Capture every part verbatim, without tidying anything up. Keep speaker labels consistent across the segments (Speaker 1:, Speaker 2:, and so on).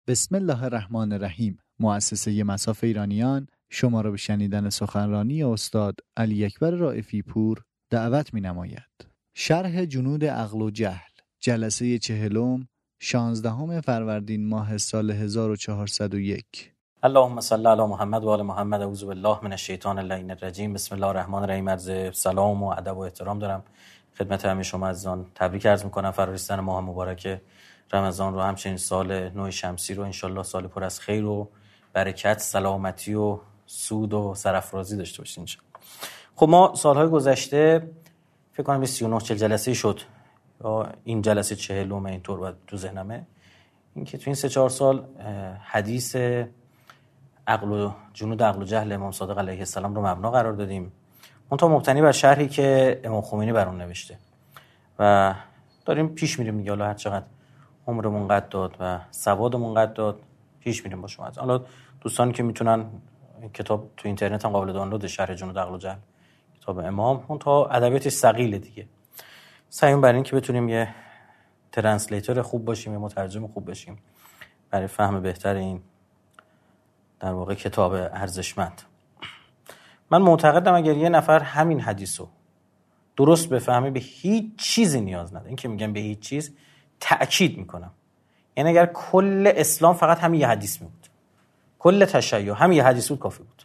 Speaker 1: بسم الله الرحمن الرحیم. مؤسسه مصاف ایرانیان شما را به شنیدن سخنرانی استاد علی اکبر رائفی پور دعوت می نماید. شرح جنود عقل و جهل، جلسه چهلم، شانزدهم فروردین ماه سال هزار و چهارصد و یک.
Speaker 2: اللهم صل علی محمد و آل محمد. اعوذ بالله من الشیطان اللعین الرجیم. بسم الله الرحمن الرحیم. عرض سلام و ادب و احترام دارم خدمت همه شما عزیزان. تبریک عرض می‌کنم فرارسیدن ماه مبارک رمضان رو، همچنین سال نو شمسی رو انشالله سال پر از خیر و برکت، سلامتی و سود و سرافرازی داشته باشین انشالله. خب ما سالهای گذشته فکر کنم سی و نه چهل جلسه شد یا این جلسه چهلم اینطور بود تو ذهنمه، این که تو این سه چهار سال حدیث عقل و جنود عقل و جهل امام صادق علیه السلام رو مبنا قرار دادیم، منتها مبتنی بر شرحی که امام خمینی بر اون نوشته و داریم پیش میریم دیگه. حالا هر چقدر عمرمون قد داد و سوادمون قد داد پیش میریم با شما. حالا دوستانی که میتونن کتاب تو اینترنت هم قابل دانلود، شرح جنود عقل و جهل کتاب امام، اون تا ادبیاتش ثقیله دیگه. سعی بر این که بتونیم یه ترنسلیتور خوب باشیم، یه مترجم خوب باشیم برای فهم بهتر این در واقع کتاب ارزشمند. من معتقدم اگر یه نفر همین حدیثو درست بفهمه به هیچ چیزی نیاز نداره. این که میگم به هیچ چیز تأکید میکنم، یعنی اگر کل اسلام فقط همین یه حدیث می بود، کل تشیع همین یه حدیث بود کافی بود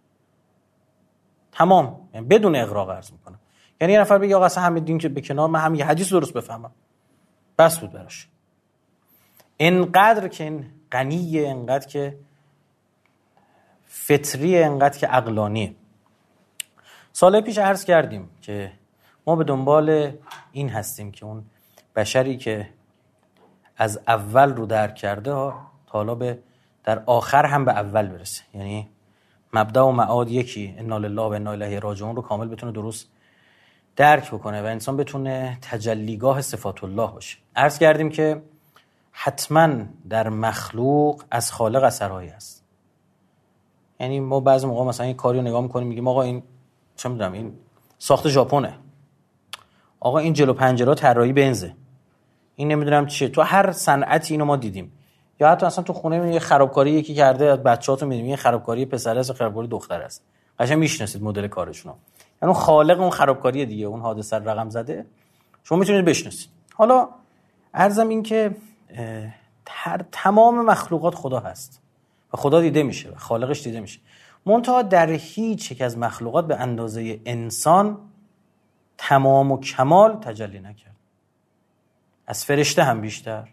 Speaker 2: تمام، یعنی بدون اغراق عرض میکنم. یعنی یه نفر بگه آقا اصلا همین دین که به کنار، من همین یه حدیث درست بفهمم بس بود براش. اینقدر که این غنیه، اینقدر که فطریه، اینقدر که عقلانیه. سال پیش عرض کردیم که ما به دنبال این هستیم که اون بشری که از اول رو درک کرده ها تا حالا به در آخر هم به اول برسه، یعنی مبدا و معاد یکی، انا لله و انا الیه راجعون رو کامل بتونه درست درک بکنه و انسان بتونه تجلیگاه صفات الله باشه. عرض کردیم که حتما در مخلوق از خالق اثرهایی هست. یعنی ما بعضی موقع مثلا این کاری رو نگاه میکنیم میگیم آقا این چه میدونم این ساخت ژاپنه، آقا این جلو پنجره طراحی بنزه، این نمیدونم چیه. تو هر صنعتی اینو ما دیدیم، یا حتی اصلا تو خونه یه خرابکاری یکی کرده از بچه‌هاتون می‌بینید این خرابکاری پسر است، خرابکاری دختر است، قشنگ میشناسید مدل کارشون رو. یعنی اون خالق اون خرابکاری دیگه، اون حادثه رقم زده، شما میتونید بشناسید. حالا عرضم این که هر تمام مخلوقات خدا هست و خدا دیده میشه و خالقش دیده میشه، منتها در هیچ یک از مخلوقات به اندازه انسان تمام و کمال تجلی نکرد، از فرشته هم بیشتر.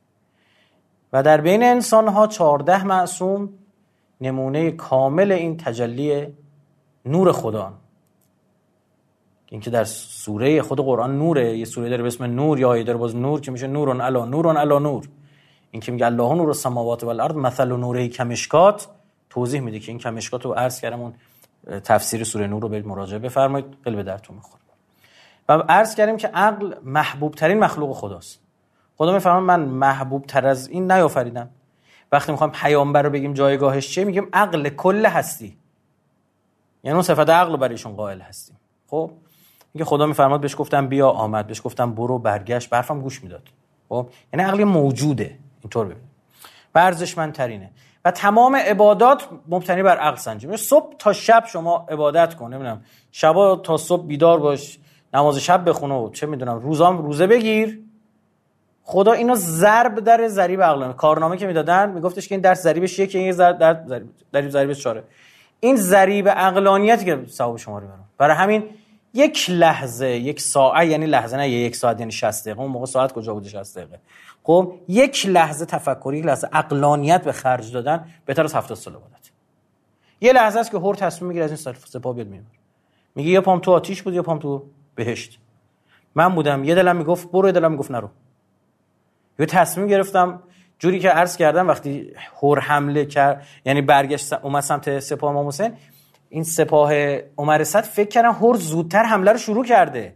Speaker 2: و در بین انسان‌ها چهارده معصوم نمونه کامل این تجلی نور خدا، این که در سوره خود قرآن نوره، یه سوره داره به اسم نور، یا آیه داره باز نور که میشه نورون علی نورون علی نور. این که میگه الله نور السماوات و الارض مثل نوره کمشکات، توضیح میده که این کمشکات رو عرض کردم، اون تفسیر سوره نور رو برید مراجعه بفرمایید، قلب درتون میخوره. و عرض کردیم که عقل محبوب ترین مخلوق خداست. خدا میفهمه من محبوب تر از این نیافریدم. وقتی میخوایم پیامبر رو بگیم جایگاهش چیه، میگیم عقل کل هستی، یعنی اون صفت عقل رو برایشون قائل هستیم. خب میگه خدا میفرماد بهش گفتم بیا آمد، بهش گفتم برو برگشت، به حرفم گوش میداد. خب یعنی عقل موجوده، اینطور ببین و ارزشمندترینه. و تمام عبادات مبتنی بر عقل سنجی. صبح تا شب شما عبادت کن، نمیدونم شبا تا صبح بیدار باش، نماز شب بخونه و چه میدونم روزام روزه بگیر، خدا اینو ضرب در ضریب عقلانه. کارنامه که میدادن میگفتش که این درس ضریبش یکه، این ضرب در ضریب ضریبش چهاره. این ضریب عقلانیتی که ثواب شما رو برام. برای همین یک لحظه، یک ساعت، یعنی لحظه نه یک ساعت یعنی شصت دقیقه، اون موقع ساعت کجا بوده شصت دقیقه. خب یک لحظه تفکری، یک لحظه عقلانیت به خرج دادن بهتر از هفتاد سال عبادت. یه لحظه است که هر تصمیم میگیره از این سپاه بیاد میاد، میگه یا پام تو آتیش بود یا پام تو بهشت. من بودم یه دلم میگفت برو، یه دلم میگفت نرو. یه تصمیم گرفتم جوری که عرض کردم وقتی هر حمله کرد، یعنی برگشت اومد سمت سپاه امام حسین، این سپاه عمر صد فکر کردن هر زودتر حمله رو شروع کرده،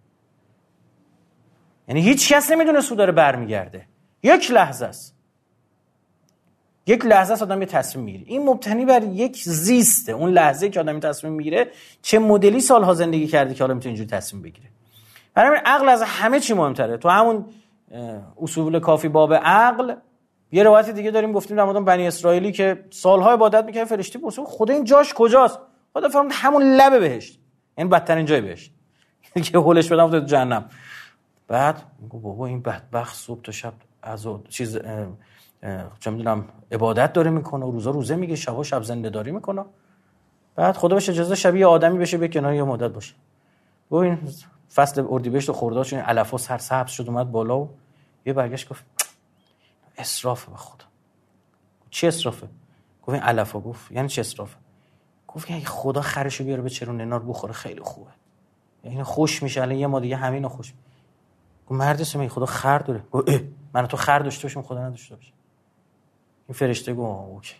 Speaker 2: یعنی هیچ کس نمیدونه سو داره برمیگرده. یک لحظه است، یک لحظه است آدم یه تصمیم میگیره. این مبتنی بر یک زیسته، اون لحظه که آدم تصمیم میگیره چه مدلی سالها زندگی کرده که حالا میتونه اینجوری تصمیم بگیره. برای همین عقل از همه چی مهمتره. تو همون اصول کافی باب عقل یه روایت دیگه داریم گفتیم در مورد بنی اسرائیلی که سالها عبادت میکنه، فرشته پرسید خدا این جاش کجاست؟ خدا فرمود همون لب بهشت، یعنی بدترین جای بهشت که هولش بدم تو جهنم. بعد میگه بابا این بدبخت صبح تا شب از چیز چه میدونم عبادت داره میکنه، روزا روزه میگه، شبا شب زنده داری میکنه. بعد خدا بهش اجازه شبیه آدمی بشه به کنار یه مدت باشه. و این فصل اردیبهشت و خرداد چون علفا سر سبز شد اومد بالا و یه برگشت گفت اسرافه به خدا. چی اسرافه؟ گفت این علفا. گفت یعنی چی اسرافه؟ گفت اگه خدا خرشو بیاره به چرون نار بخوره خیلی خوبه، یعنی خوش میشه. الان یه ما دیگه همینو خوش. گفت مرد سمی خدا خر داره. گفت اه من تو خر داشته باشم خدا نداشته باشه. این فرشته گفت اوکی.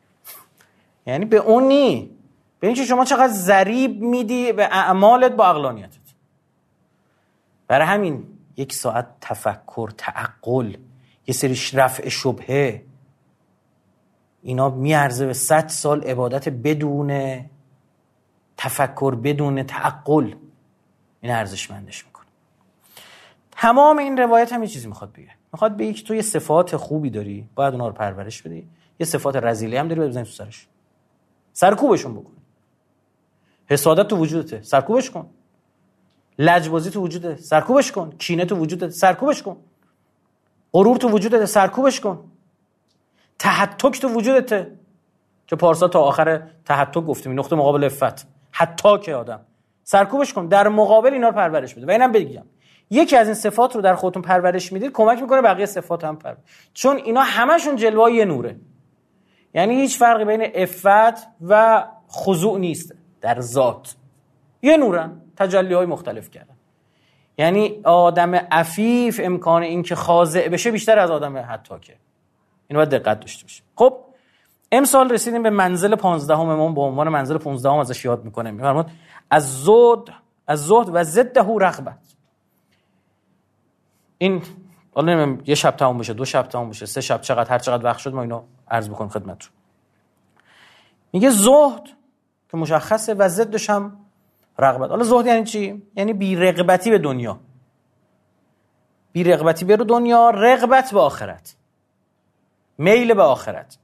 Speaker 2: یعنی به اون نی، به اینکه شما چقدر ضریب میدی به اعمالت با عقلانیتت. برای همین یک ساعت تفکر، تعقل، یه سری رفع شبهه، اینا میارزه به صد سال عبادت بدون تفکر، بدون تعقل. این ارزشمندش میکنه. تمام این روایت هم یه چیزی میخواد بگه. میخواد بگه که تو یه صفات خوبی داری، باید اونا رو پرورش بدی. یه صفات رذیلی هم داری، باید بزنی تو سرش، سرکوبشون بکن. حسادت تو وجودته، سرکوبش کن. لجبازی تو وجودته، سرکوبش کن. کینه تو وجودته، سرکوبش کن. غرور تو وجودته، سرکوبش کن. تهتک تو وجودته که پارسا تا آخر تهتک گفتیم، این نقطه مقابل عفت، حتی که آدم سرکوبش کن، در مقابل اینا رو پرورش بده. و اینم بگم یکی از این صفات رو در خودتون پرورش میدید کمک میکنه بقیه صفات هم پرورش، چون اینا همشون جلوه یه نوره. یعنی هیچ فرقی بین عفت و خضوع نیست، در ذات یه نورن، تجلی‌های مختلف کردن. یعنی آدم عفیف امکان این که خاضع بشه بیشتر از آدم حتاکه. اینو باید دقت داشته باشیم. خب امسال رسیدیم به منزل پانزدهممون، به عنوان منزل پانزدهم ازش یاد میکنیم. میفرماد از زهد از زهد و ضده رغبت. این حالا یه شب تموم بشه، دو شب تموم بشه، سه شب، چقدر هر چقدر وقت شد ما اینو عرض بکنیم خدمتتون. میگه زهد که مشخصه و ضدش هم رغبت. حالا زهد یعنی چی؟ یعنی بی رغبتی به دنیا، بی رغبتی به دنیا، رغبت به آخرت، میل به آخرت.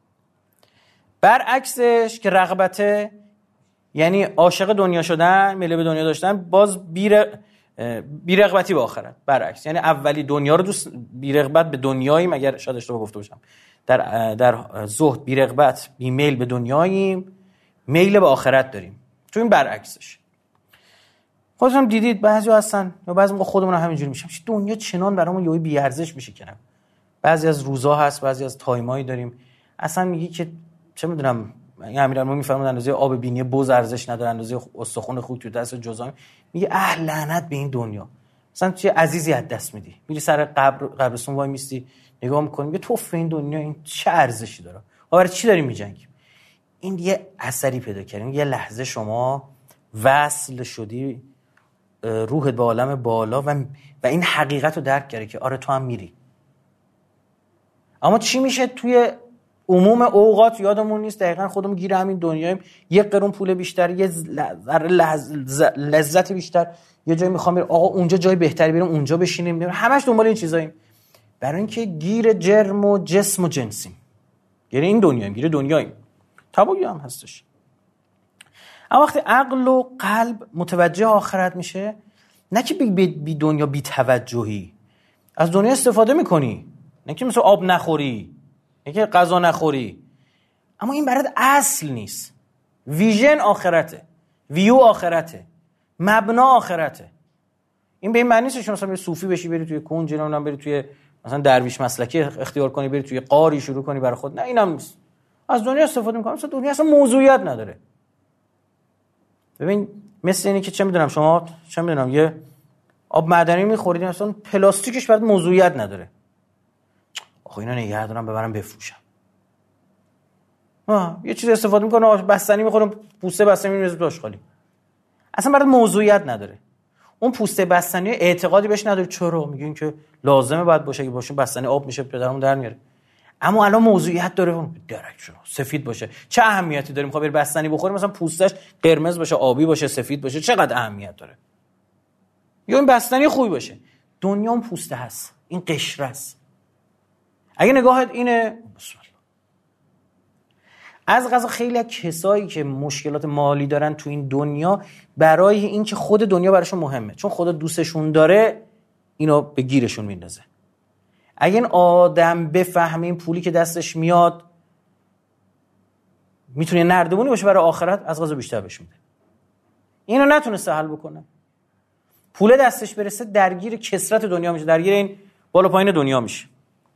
Speaker 2: برعکسش که رغبته یعنی عاشق دنیا شدن، میل به دنیا داشتن، باز بی بی رغبتی به آخرت. برعکس یعنی اولی دنیا رو دوست، بی رغبت به دنیاییم، اگر شاید اشتباه گفته باشم. در در زهد بی رغبت، بی میل به دنیاییم، میل به آخرت داریم. تو این برعکسش. خودتون دیدید بعضی هستن یا بعضی موقع خودمون هم همینجوری میشیم، دنیا چنان برامون یهو بی ارزش میشه کنم. بعضی از روزا هست، بعضی از تایمایی داریم اصلا میگی که چه میدونم، امیرالمومنین میفرمایند اندازه آب بینی بز ارزش نداره، اندازه استخوان خوک تو دست جزام. میگه اه لعنت به این دنیا، مثلا چه عزیزی از دست میدی، میری سر قبر قبرستون وای میستی نگاه میکنی میگه توف این دنیا این چه ارزشی داره، برای چی داریم میجنگیم؟ این یه اثری پیدا کردیم، یه لحظه شما وصل شدی روحت به عالم بالا و و این حقیقت رو درک کردی که آره تو هم میری. اما چی میشه توی عموم اوقات یادمون نیست، دقیقاً خودمون گیر همین دنیاییم، یک قرون پول بیشتر، یه ذره لذت بیشتر، یه جایی میخوام بریم آقا اونجا جای بهتری بریم اونجا بشینیم، همش دنبال این چیزاییم، برای اینکه گیر جرم و جسم و جنسیم، گیر این دنیاییم، گیر دنیاییم. تابوی هم هستش. اما وقتی عقل و قلب متوجه آخرت میشه، نه که بی, بی دنیا بی توجهی، از دنیا استفاده میکنی، نه که مثل آب نخوری، نه که غذا نخوری، اما این برات اصل نیست. ویژن آخرته، ویو آخرته، مبنا آخرته. این به این معنی نیست که مثلا بری صوفی بشی، بری توی کنج، نمیدونم بری توی مثلا درویش مسلکی اختیار کنی، بری توی قاری شروع کنی برای خود، نه اینم نیست. از دنیا استفاده میکنم، مثلا دنیا اصلا موضوعیت نداره. ببین مثل اینی که چه میدونم شما چه میدونم یه آب معدنی میخورید، مثلا پلاستیکش برات موضوعیت نداره. آخه اینا نگه دارم ببرم بفروشم. آه یه چیز استفاده میکنه، بستنی میخورم، پوسته بستنی میذارم تو آشغالی. اصلا برات موضوعیت نداره. اون پوسته بستنی اعتقادی بهش نداره. چرا؟ میگین که لازمه باید باشه، که باشه بستنی آب میشه پدرمون در میاره. اما الان موضوعیت داره، درک شو سفید باشه چه اهمیتی داره؟ میخواد بر بستنی بخوره مثلا پوستش قرمز باشه، آبی باشه، سفید باشه، چقدر اهمیت داره؟ یا این بستنی خوبی باشه. دنیا اون پوسته هست، این قشره است. اگه نگاهت اینه بسم الله. از قضا خیلی از کسایی که مشکلات مالی دارن تو این دنیا برای این که خود دنیا براشون مهمه، چون خدا دوستشون داره اینو به گیرشون میندازه. اگه این آدم بفهمه این پولی که دستش میاد میتونه نردبونی باشه برای آخرت، از قضا بیشتر بهش میده. اینو نتونسته حل بکنه، پول دستش برسه درگیر کثرت دنیا میشه، درگیر این بالا پایین دنیا میشه.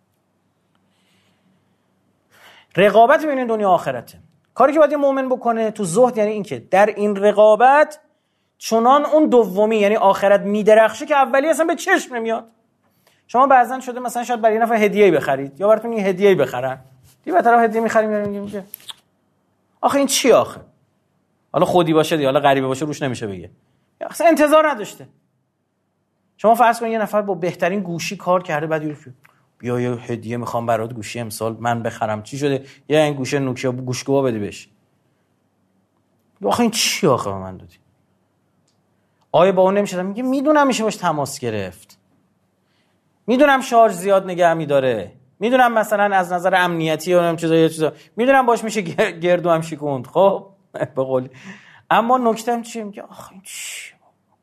Speaker 2: رقابت بین دنیا و آخرته. کاری که باید یه مؤمن بکنه تو زهد یعنی این که در این رقابت چنان اون دومی یعنی آخرت میدرخشه که اولی اصلا به چشم نمیاد. شما بعضن شده مثلا شاید برای یه نفر هدیه‌ای بخرید یا براتون یه هدیه‌ای بخرن، دیگه به طرف هدیه می‌خریم میگیم که آخه این چی آخه؟ حالا خودی باشه یا حالا غریبه باشه روش نمیشه بگه. اصلا انتظار نداشته. شما فرض کن یه نفر با بهترین گوشی کار کرده، بعد یه بیا یه هدیه میخوام برات گوشی امسال من بخرم، چی شده؟ یه این گوشه نوکیا گوشگوها بده بهش. آخه این چی آخه به من دادی؟ آیا با اون نمیشه؟ میگه میدونم میشه باش تماس گرفت، میدونم شارژ زیاد نگه میداره، میدونم مثلا از نظر امنیتی و چیزا یه چیزا میدونم باش میشه گردو هم شکوند. خب به قول اما نکته‌ام چیه؟ میگه آخه این چی؟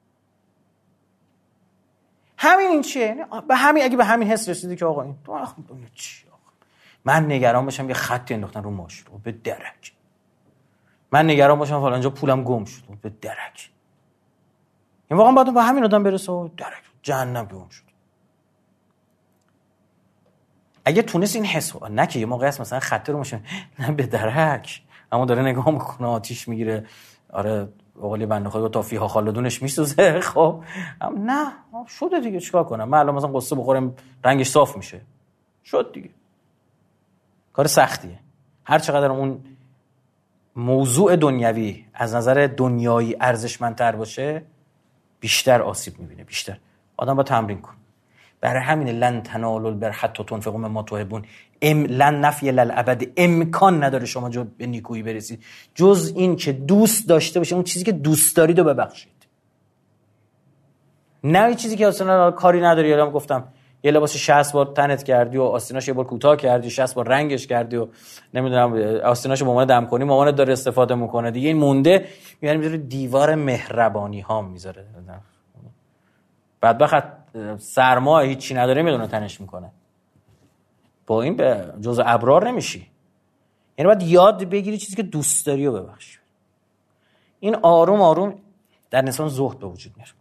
Speaker 2: همین این چیه؟ به همین اگه به همین حس رسیدی که آقا این تو آخه چی آقا؟ من نگران باشم یه خطی انداختن رو ماش رو به درک، من نگران باشم فلان جا پولم گم شد به درک، این واقعا باید با همین آدم برسه و درک جهنم گم شد. اگه تونست این حس نه که یه موقع است مثلا خط رو ماشه نه به درک، اما داره نگاه میکنه آتیش میگیره، آره اولی بنده خدا تا فیها خالدونش میسوزه. خب نه شده دیگه، چیکار کنم من الان مثلا قصه بخورم رنگش صاف میشه، شد دیگه. کار سختیه. هر چقدر اون موضوع دنیوی از نظر دنیایی ارزشمندتر باشه بیشتر آسیب میبینه، بیشتر آدم با تمرین کن. برای همین لن تنالوا البر حتی تنفقوا مما تحبون، ام لن نفی للابد، امکان نداره شما جو به نیکویی برسید جز این که دوست داشته باشه، اون چیزی که دوست دارید رو ببخشید، نه این چیزی که اصلا کاری نداری. یادم گفتم یه لباس شصت بار تنت کردی و آستیناش یه بار کوتاه کردی، شصت بار رنگش کردی و نمیدونم آستیناشو به عنوان دم کنی مامانت داره استفاده میکنه دیگه، این مونده میاره میذاره دیوار مهربانی ها میذاره، بدبخت سرما هیچی نداره میدونه تنش میکنه، با این به جزء ابرار نمیشی. یعنی باید یاد بگیری چیزی که دوست داری و ببخشی. این آروم آروم در نسبت زهد به وجود میاد.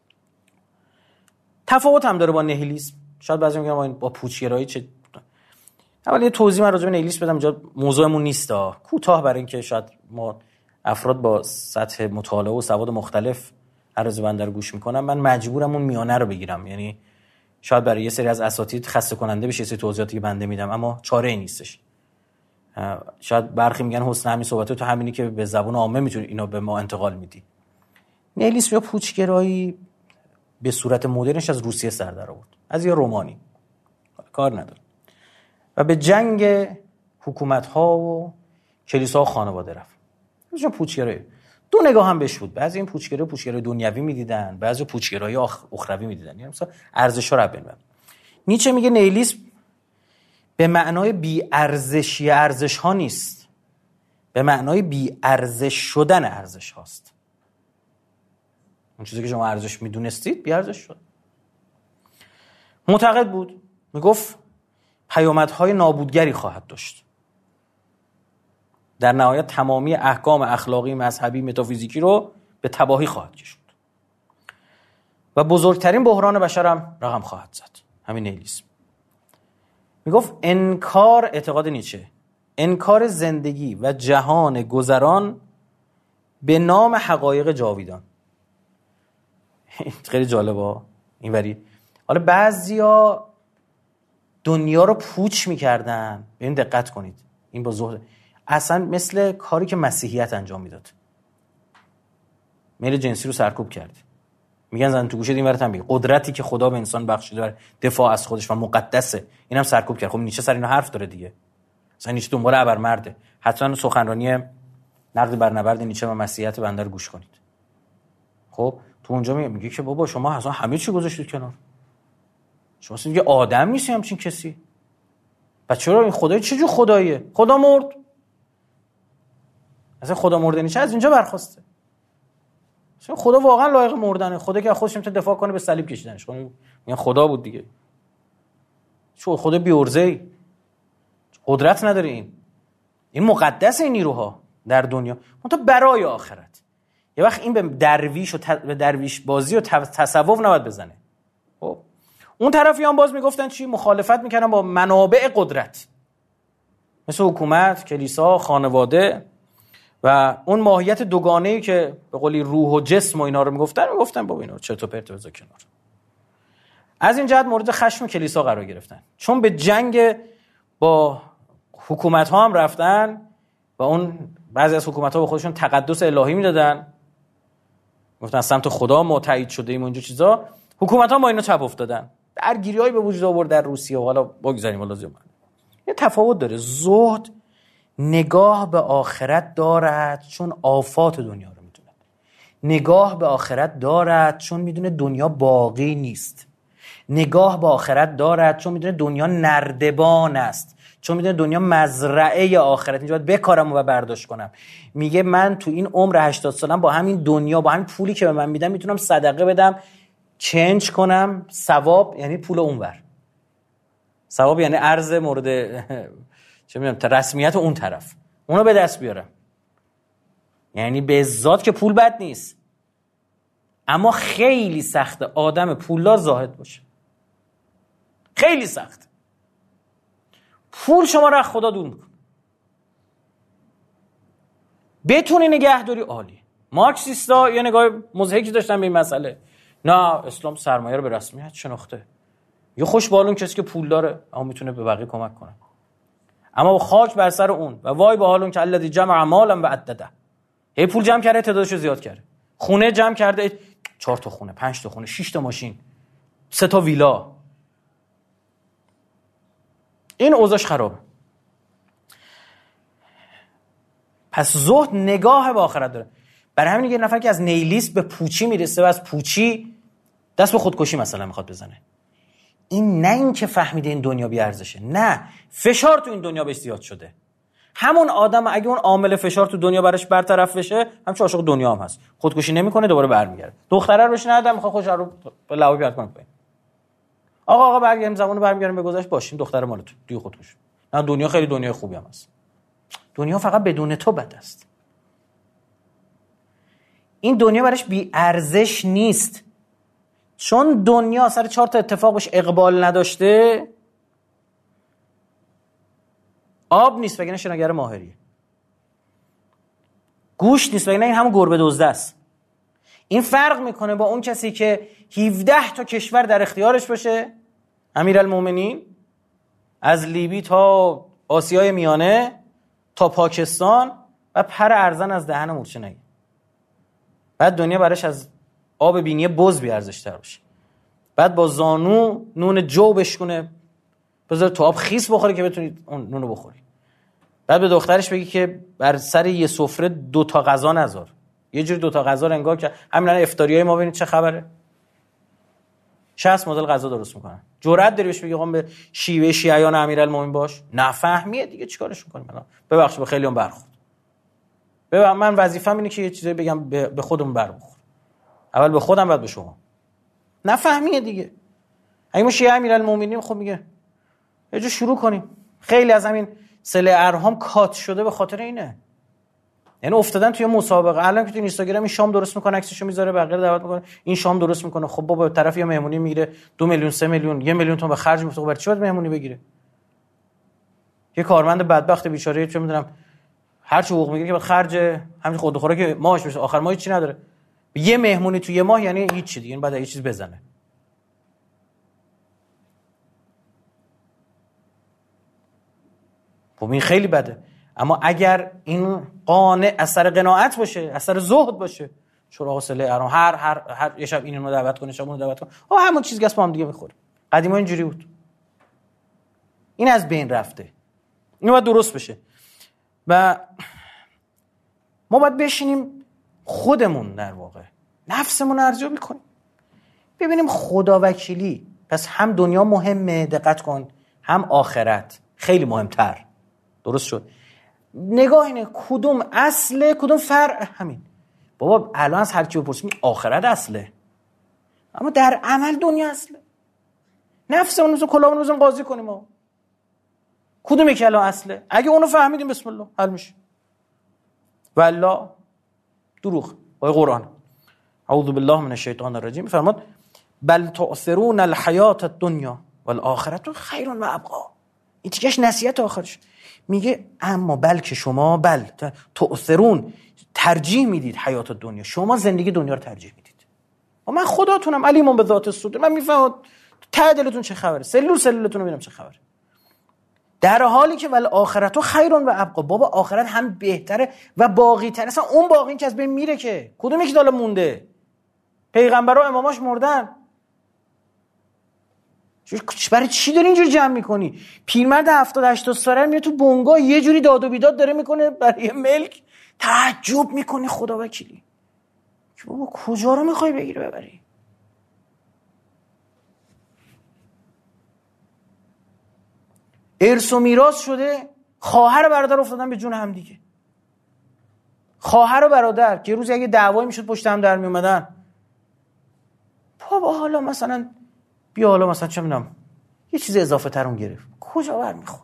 Speaker 2: تفاوت هم داره با نهیلیسم. شاید بعضی میگن با پوچگرایی چه. اول یه توضیح من راجع به نهیلیسم بدم، اینجا موضوعمون نیست ها، کوتاه برای اینکه شاید ما افراد با سطح مطالعه و سواد مختلف عرض بنده رو گوش میکنم، من مجبورم اون میانه رو بگیرم. یعنی شاید برای یه سری از اساتید خسته کننده بشه سری توضیحاتی که بنده میدم، اما چاره ای نیستش. شاید برخی میگن حسن همین صحبته تو همینی که به زبان عامه میتونی اینو به ما انتقال میدی. نهیلیسم یا پوچگرایی به صورت مدرنش از روسیه سر در آورد، از یه رومانی، کار نداره، و به جنگ حکومت‌ها و کلیساها و خانواده رفت. چون پوچگرایی دو نگاه هم بهش بود، بعضی این پوچگرایی پوچگرایی دنیوی میدیدن، بعضی پوچگرایی اخروی میدیدن، یعنی مثلا ارزش‌ها رو ببین. نیچه میگه نیهیلیسم به معنای بی ارزشی ارزش ها نیست، به معنای بی ارزش شدن ارزش هاست. اون چیزی که شما ارزش میدونستید بی ارزش شد. معتقد بود، میگفت پیامدهای نابودگری خواهد داشت، در نهایت تمامی احکام اخلاقی، مذهبی، متافیزیکی رو به تباهی خواهد کشید و بزرگترین بحران بشر هم رقم خواهد زد. همین نیهیلیسم. میگفت انکار، اعتقاد نیچه، انکار زندگی و جهان گذران به نام حقایق جاویدان. خیلی جالبه این وری. حالا بعضیا دنیا رو پوچ میکردن، ببین دقت کنید، این با زهد اصلا مثل کاری که مسیحیت انجام میداد، میل جنسی رو سرکوب کرد. میگن زن تو گوشه این ورت هم بگی قدرتی که خدا به انسان بخشیده در دفاع از خودش و مقدسه، اینم سرکوب کرد. خب نیچه سر اینا حرف داره دیگه، مثلا نیچه دنبال ابرمرده. حتما سخنرانی نقد بر نبرد نیچه و مسیحیت بنده رو گوش کنید. خب تو اونجا میگه که بابا شما اصلا همه چی گذاشتید کنار، شما اصلا دیگه آدم نیستی همچین کسی، پس چرا این خدای چه جور خداییه؟ خدا مرد. اصلا خدا مردنی چه از اینجا برخواسته؟ اصلا خدا واقعا لایق مردنه. خدا که خودش میتونه دفاع کنه به صلیب کشیدنش. میگن خدا بود دیگه. چون خدا بی‌عرضه‌ای، قدرت نداره. این این مقدس این نیروها در دنیا، منتها برای آخرت. یه وقت این به درویش و ت... به درویش بازی و تصوف نباید بزنه. خب اون طرفیان باز میگفتن چی؟ مخالفت میکردن با منابع قدرت، مثل حکومت، کلیسا، خانواده و اون ماهیت دوگانه‌ای که به قولی روح و جسم و اینا رو میگفتن. میگفتن بابا اینا چرت و پرت بذار کنار. از این جهت مورد خشم کلیسا قرار گرفتن، چون به جنگ با حکومت ها هم رفتن و اون بعضی از حکومت ها به خودشون تقدس الهی میدادن، گفتن از سمت خدا ما تایید شده ایم و اینجا چیزا. حکومت ها با اینا چپ افتادن، درگیری‌هایی به وجود آورد در روسیه و حالا بگذاریم حالا زیاد. یه تفاوت داره. زهد نگاه به آخرت دارد چون آفات دنیا رو میدونه. نگاه به آخرت دارد چون میدونه دنیا باقی نیست. نگاه به آخرت دارد چون میدونه دنیا نردبان است، چون میدونه دنیا مزرعه آخرت، اینجا باید بکارم و برداشت کنم. میگه من تو این عمر هشتاد سالم با همین دنیا، با همین پولی که به من میدم میتونم صدقه بدم، چنج کنم ثواب، یعنی پول اونور. ثواب یعنی ارز مورد چه میدونم رسمیت اون طرف، اونو به دست بیارم. یعنی به ذات که پول بد نیست، اما خیلی سخته آدم پولدار زاهد باشه. خیلی سخت. پول شما رو از خدا دور میکنه. بتونی نگهداری عالی. مارکسیستا یه نگاه مضحکی داشتن به این مسئله. نه اسلام سرمایه رو به رسمیت شناخته. یه خوش بالون کسی که پول داره اما میتونه به بقیه کمک کنه. اما خاک بر سر اون و وای به حال اون که الذی جمع مالا و عدده. هی پول جمع کرده تعدادشو زیاد کرده. خونه جمع کرده، چهار تا خونه، پنج تا خونه، شش تا ماشین، سه تا ویلا. این اوضاعش خرابه. پس زهد نگاه به آخرت داره. برای همین یه نفر که از نیلیست به پوچی میرسه و از پوچی دست به خودکشی مثلا میخواد بزنه، این نه این که فهمیده این دنیا بی ارزشه، نه، فشار تو این دنیا بهش زیاد شده. همون آدم اگه اون عامل فشار تو دنیا براش برطرف بشه، همچون عاشق دنیا هم هست، خودکشی نمیکنه، دوباره برمیگرده. دختره روش ندادم میخواد خوش رو به لعاب بیاد کنه پایین. آقا آقا برگردیم زمانو برمیگردیم به گذشته، باشیم دختر مال تو دیگه خودکش. نه دنیا خیلی دنیای خوبی هم هست. دنیا فقط بدون تو بد است. این دنیا براش بی ارزش نیست، چون دنیا سر چهار تا اتفاق بهش اقبال نداشته. آب نیست وگرنه شناگر ماهریه، گوشت نیست وگرنه این همون گربه دزده است. این فرق میکنه با اون کسی که هفده تا کشور در اختیارش باشه، امیرالمومنین، از لیبی تا آسیای میانه تا پاکستان، و پر ارزن از دهن مورچه نگه. بعد دنیا براش از آب بینی بز بی ارزش تر باشه. بعد با زانو نون جو بشکنه، بذار تو آب خیس بخوری که بتونی اون نونو بخوری. بعد به دخترش بگی که بر سر یه سفره دو تا غذا نذار. یه جوری دو تا غذا رو انگار که همین الان افطاریای ما ببینید چه خبره. شصت مدل غذا درست میکنن. جرأت داری بهش بگی آقا به شیوه شیعیان امیرالمومنین باش؟ نفهمیه دیگه چیکارش میکنیم الان؟ ببخشید به خیلیون برخورد. ببین من وظیفه‌م اینه که یه چیزایی بگم به خودم بر بخور. اول به خودم بعد به شما. نفهمیه دیگه. اگه ما شیعه امیرالمومنین خب میگه یه جو شروع کنیم. خیلی از همین سله ارهام کات شده به خاطر اینه. یعنی افتادن توی مسابقه. الان که تو اینستاگرام این شام درست میکنه، عکسشو میذاره، بقیه دعوت میکنه، این شام درست میکنه. خب بابا طرف یه مهمونی میگیره دو میلیون سه میلیون یک میلیون تومان به خرج میفته، برای چی باید مهمونی بگیره؟ یه کارمند بدبخت بیچاره چه میدونم هر چه حقوق میگیره که به خرج همین خود خوره که ماهش بشه، آخر ماه چی نداره. یه مهمونی تو یه ماه یعنی هیچ چیز دیگه، این بعد یه چیز بزنه. خب این خیلی بده. اما اگر این قانع اثر قناعت باشه، اثر زهد باشه، چرا حاصله ارام هر هر هر یه شب اینو دعوت کنه، شب اونو دعوت کنه، آ همون چیز گس با هم دیگه میخوره. قدیما اینجوری بود. این از بین رفته. اینو باید درست بشه. و ما باید بشینیم خودمون در واقع نفسمون ارزیابی کنیم، ببینیم خدا وکیلی. پس هم دنیا مهمه، دقت کن، هم آخرت. خیلی مهمتر. درست شد؟ نگاه اینه کدوم اصله کدوم فرع. همین بابا الان از هر کی بپرسیم آخرت اصله، اما در عمل دنیا اصله. نفسمون مثلا کلامون بزنیم قاضی کنیم ما کدوم یکی الان اصله. اگه اونو فهمیدیم بسم الله حل میشه. والله دروغ. آیه قرآن اعوذ بالله من الشیطان الرجیم میفرماد بل تؤثرون الحیات الدنیا والآخرة خیر و ابقا. این تیکش نصیحت آخرش میگه اما بلکه شما بل تؤثرون ترجیح میدید حیات دنیا، شما زندگی دنیا رو ترجیح میدید. و من خداتونم علیمون به ذات الصدور، من میفهمم ته دلتون چه خبره، سلول سلولتون رو ببینم چه خبره. در حالی که ول آخرتو خیرون و ابقا، بابا آخرت هم بهتره و باقی تره. اصلا اون باقی این که از بین میره که کدوم یکی دالا مونده؟ پیغمبرها اماماش مردن. برای چی داری اینجوری جمع میکنی؟ پیرمرد هفتاد هشتاد ساله میره تو بنگاه یه جوری داد و بیداد داره میکنه برای ملک، تعجب میکنی خدا وکیلی که بابا کجا رو میخوای بگیری ببری؟ ارث و میراث شده، خواهر و برادر افتادن به جون هم دیگه. خواهر و برادر که روز اگه دعوایی میشد پشت هم در میومدن. بابا حالا مثلا بیا حالا مثلا چه میدونم یه چیز اضافه تر اون گرفت، کجا برمیخوره؟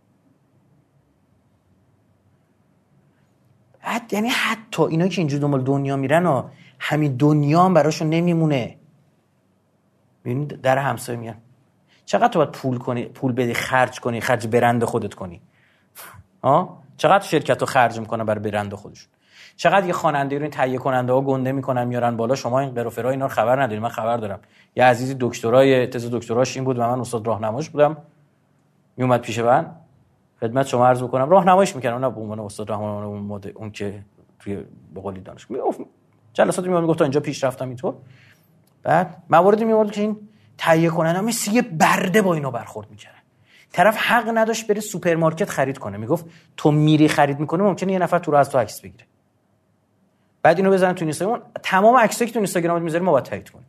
Speaker 2: حتی یعنی حتی اینا که اینجور دنبال دنیا میرن و همین دنیا هم براشون نمیمونه. ببینید در همسایه میگن چقدر تو باید پول کنی، پول بدی خرج کنی، خرج برند خودت کنی. ها چقدر شرکت رو خرج میکنه برای برند خودشون. چقدر یه خواننده رو این تهیه کننده ها گنده میکنن میارن بالا. شما این قرافرا اینا رو خبر ندارید. من خبر دارم. یه عزیزی دکترای تز دکتراش این بود و من استاد راهنماش بودم. میومد پیش من خدمت شما عرض بکنم راهنماییش میکردم، نه به عنوان استاد راهنمای اون مود اون که توی به قولی دانشگاه میگفت جلسات میومد میگفت تا اینجا پیش رفتم اینطور. بعد مواردی میومد که این تهیه کننده مثل یه برده با اینا برخورد میکردن. طرف حق نداشت بره سوپرمارکت خرید کنه. میگفت تو میری خرید میکنی ممکنه یه نفر تو رو از تو عکس بگیره. بعد اینو بزنن تو اینستاگرام، تمام عکسایی که تو اینستاگرامت میذاری ما باید تایید کنیم.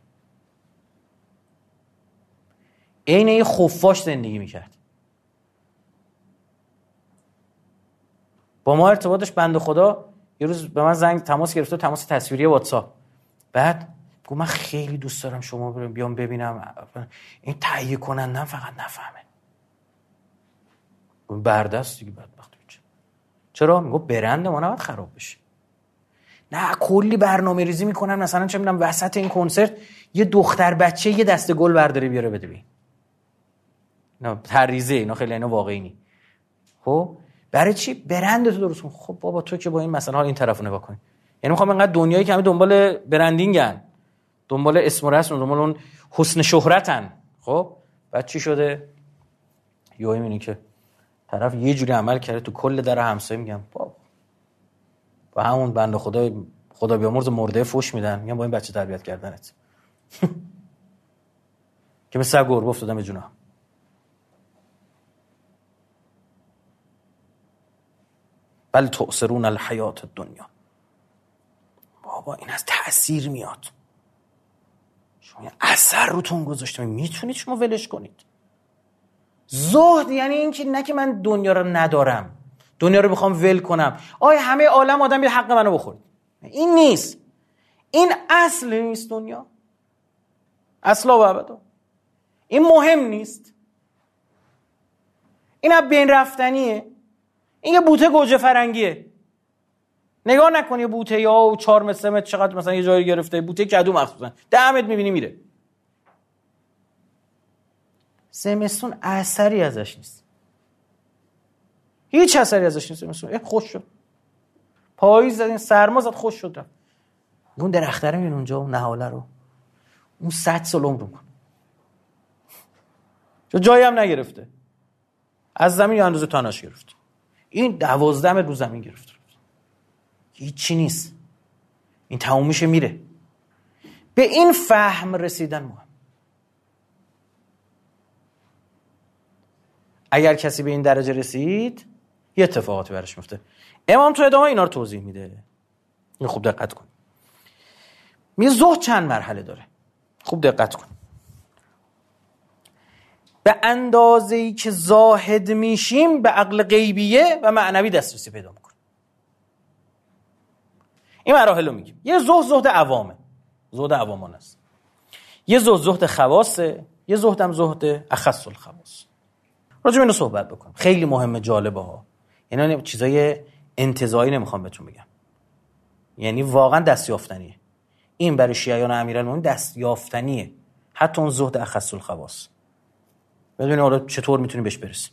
Speaker 2: عین یه خفاش زندگی میکرد. با ما ارتباطش بنده خدا یه روز به من زنگ تماس گرفته، تماس تصویری واتساپ. بعد گفت من خیلی دوست دارم شما برم بیام ببینم این تهیه کنندم فقط نفهمه. اون بردست دیگه بدبخت میشه. چرا؟ میگه برند ما نباید خراب بشه. نه کلی برنامه ریزی میکنن مثلا چه میدونم وسط این کنسرت یه دختر بچه یه دسته گل برداره بیاره بده ببین. نه تریزه اینا خیلی اینا واقعی نی. خب برای چی؟ برند تو درست کن. خب بابا تو که با این مثلا این طرفو نگاه کن. یعنی میخوام اینقدر دنیایی که همه دنبال برندینگن، دنبال اسم و رسم، دنبال اون حسن شهرتن. خب بعد چی شده؟ یهو میبینی که طرف یه جوری عمل کرده تو کل در همسایه میگم بابا با همون بنده خدا خدا بیامرز مرده فوش میدن، میگم با این بچه تربیت کردنت که مثل سگ گربه افتادم به جونم. بل تؤثرون الحیات الدنیا. بابا این از تأثیر میاد. شما اثر روتون گذاشته، میتونید شما ولش کنید. زهد یعنی این که نه که من دنیا رو ندارم، دنیا رو بخوام ول کنم، آیا همه عالم آدم به حق منو بخورید. این نیست. این اصل نیست دنیا. اصلا و ابدا. این مهم نیست. این از بین رفتنیه. این یه بوته گوجه فرنگیه. نگاه نکنی یه بوته یا چهار متر چقدر مثلا یه جایی گرفته، بوته کدو مخصوصا ده متر میبینی میره. زمستون اثری ازش نیست. هیچ اثری ازش نیست. زمستون خوش شد. پاییز زدین سرما زد خوش شد رفت. اون درخت رو میبین اونجا اون نهاله رو. اون صد سال عمر میکنه. چون جایی هم نگرفته. از زمین یا اندازه تاناش گرفت. این دوازده متر رو زمین گرفت. هیچی نیست. این تموم میشه میره. به این فهم رسیدن مهم. اگر کسی به این درجه رسید یه اتفاقاتی برش میفته. امام تو ادامه اینا رو توضیح میده. این خوب دقت کن. میگه زهد چند مرحله داره. خوب دقت کن. به اندازه‌ای که زاهد میشیم به عقل غیبیه و معنوی دسترسی پیدا میکنیم. این مراحل رو میگیم. یه زهد زهد عوامه، زهد عوامان است. یه زهد زهد خواصه، یه زهد هم زهد اخص الخواص. راجع به اینو صحبت بکنم. خیلی مهمه، جالبه ها. اینا چیزای انتزاعی نمیخوام بهتون بگم. یعنی واقعا دستیافتنیه. این برای شیعیان امیرالمومنین دستیافتنیه. حتی اون زهد اخص الخواص. بدونی حالا چطور میتونیم بهش برسیم.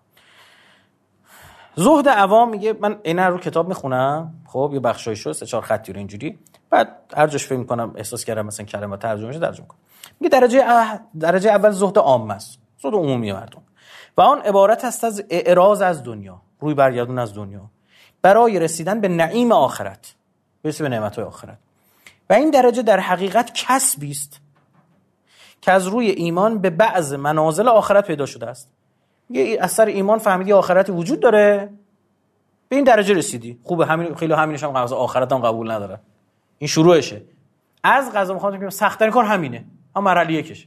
Speaker 2: زهد عوام میگه، من اینا رو کتاب میخونم، خب یه بخشایشو سه چهار خطی رو اینجوری، بعد هر جاش فکر میکنم احساس کردم مثلا کلمات ترجمهش ترجمه کنم. میگه درجه اه... درجه اول زهد عام است، زهد عمومی مردم، و آن عبارت است از اعراض از دنیا، روی برگردون از دنیا برای رسیدن به نعیم آخرت، برسه به نعمت‌های آخرت. و این درجه در حقیقت کسبی است که از روی ایمان به بعض منازل آخرت پیدا شده است. یه اثر ایمان فهمیدی آخرت وجود داره، به این درجه رسیدی، خوبه. همین خیلی همینش هم قضا آخرت هم قبول نداره، این شروعشه. از قضا میخوام بگم سخت ترین کار همینه، هم مرحله یکشه.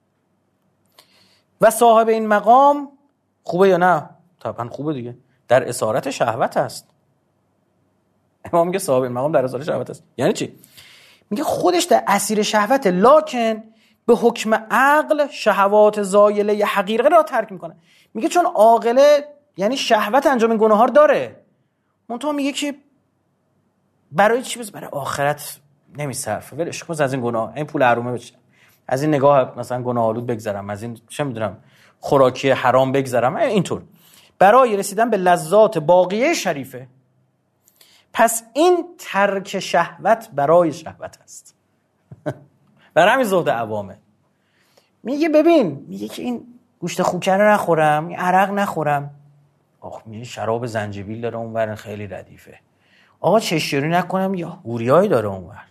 Speaker 2: و صاحب این مقام خوبه یا نه؟ طبعا خوبه دیگه، در اسارت شهوت است. امام میگه صاحب این مقام در اسارت شهوت است. یعنی چی؟ میگه خودش در اسیر شهوت، لکن به حکم عقل شهوات زایله حقیقه را ترک میکنه. میگه چون عاقله یعنی شهوت انجام این گناه ها رو داره، منتها میگه که برای چی؟ بس برای آخرت نمیصرفه، ولش کن از این گناه، این پول حرومه بشه، از این نگاه مثلا گناه آلود بگذرم، از این چه میدونم خوراکی حرام بگذرم، اینطور برای رسیدن به لذات باقیه شریفه. پس این ترک شهوت برای شهوت است. برای همین زهد عوامه. میگه ببین، میگه که این گوشت خوکه رو نخورم، این عرق نخورم. آخ میگه شراب زنجبیل داره اونور خیلی ردیفه. آقا چشیری نکنم یا هوریایی داره اونور.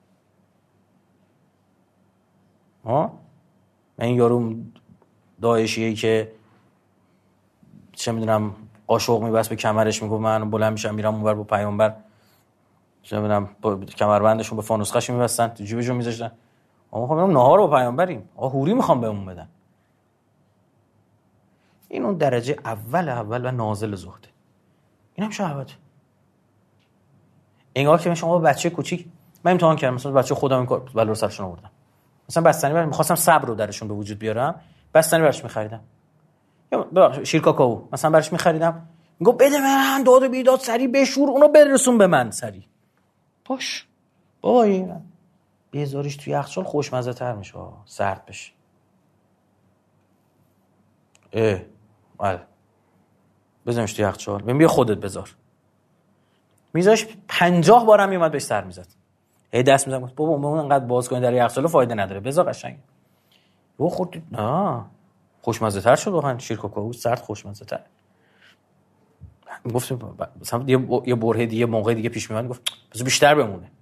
Speaker 2: ها؟ من این یارو داعشیه که چه میدونم قاشق میبست به کمرش، میگه من بلند میشم میرم اونور با پیامبر، چه میدونم با کمربندشون به فانوسخش میبستن، تو جیبشون میذاشتن. آقا میخوام نهار با پیامبریم، آقا هوری میخوام بهمون بدن. این اون درجه اول اول و نازل زهده. اینم شهوت. انگار که شما بچه کوچیک، من امتحان کردم مثلا بچه خودم این کار بلا سرشون آوردم، مثلا بستنی برام می‌خواستم صبر رو درشون به وجود بیارم، بستنی براش می‌خریدم، یا شیر کاکائو مثلا براش می‌خریدم، میگه بده من، داد و بیداد سری بشور اونو برسون به من سری. باش بابا اینا بذاریش توی یخچال خوشمزه تر میشه، سرد بشه. اه بله بذارمش توی یخچال، ببین بیا خودت بذار. میذاش پنجاه بارم میومد بهش سر میزد، هی دست میزد بابا اون انقدر باز کنی در یخچال فایده نداره، بذار قشنگ. رو خورد نه خوشمزه تر شد، واقعا شیر کاکائو سرد خوشمزه تر. گفتم مثلا یه برهه دیگه موقع دیگه پیش میاد، گفت بذار بیشتر بمونه.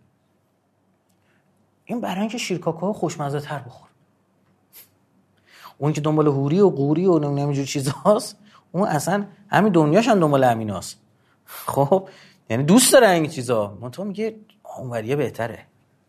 Speaker 2: این برای اینکه شیر کاکائو خوشمزه تر بخور. اون که دنبال هوری و قوری و نمیدونم اینجور چیزاست، اون اصلا همین دنیاش هم دنبال همیناست. خب یعنی دوست داره این چیزا، منتها میگه اونوریه بهتره.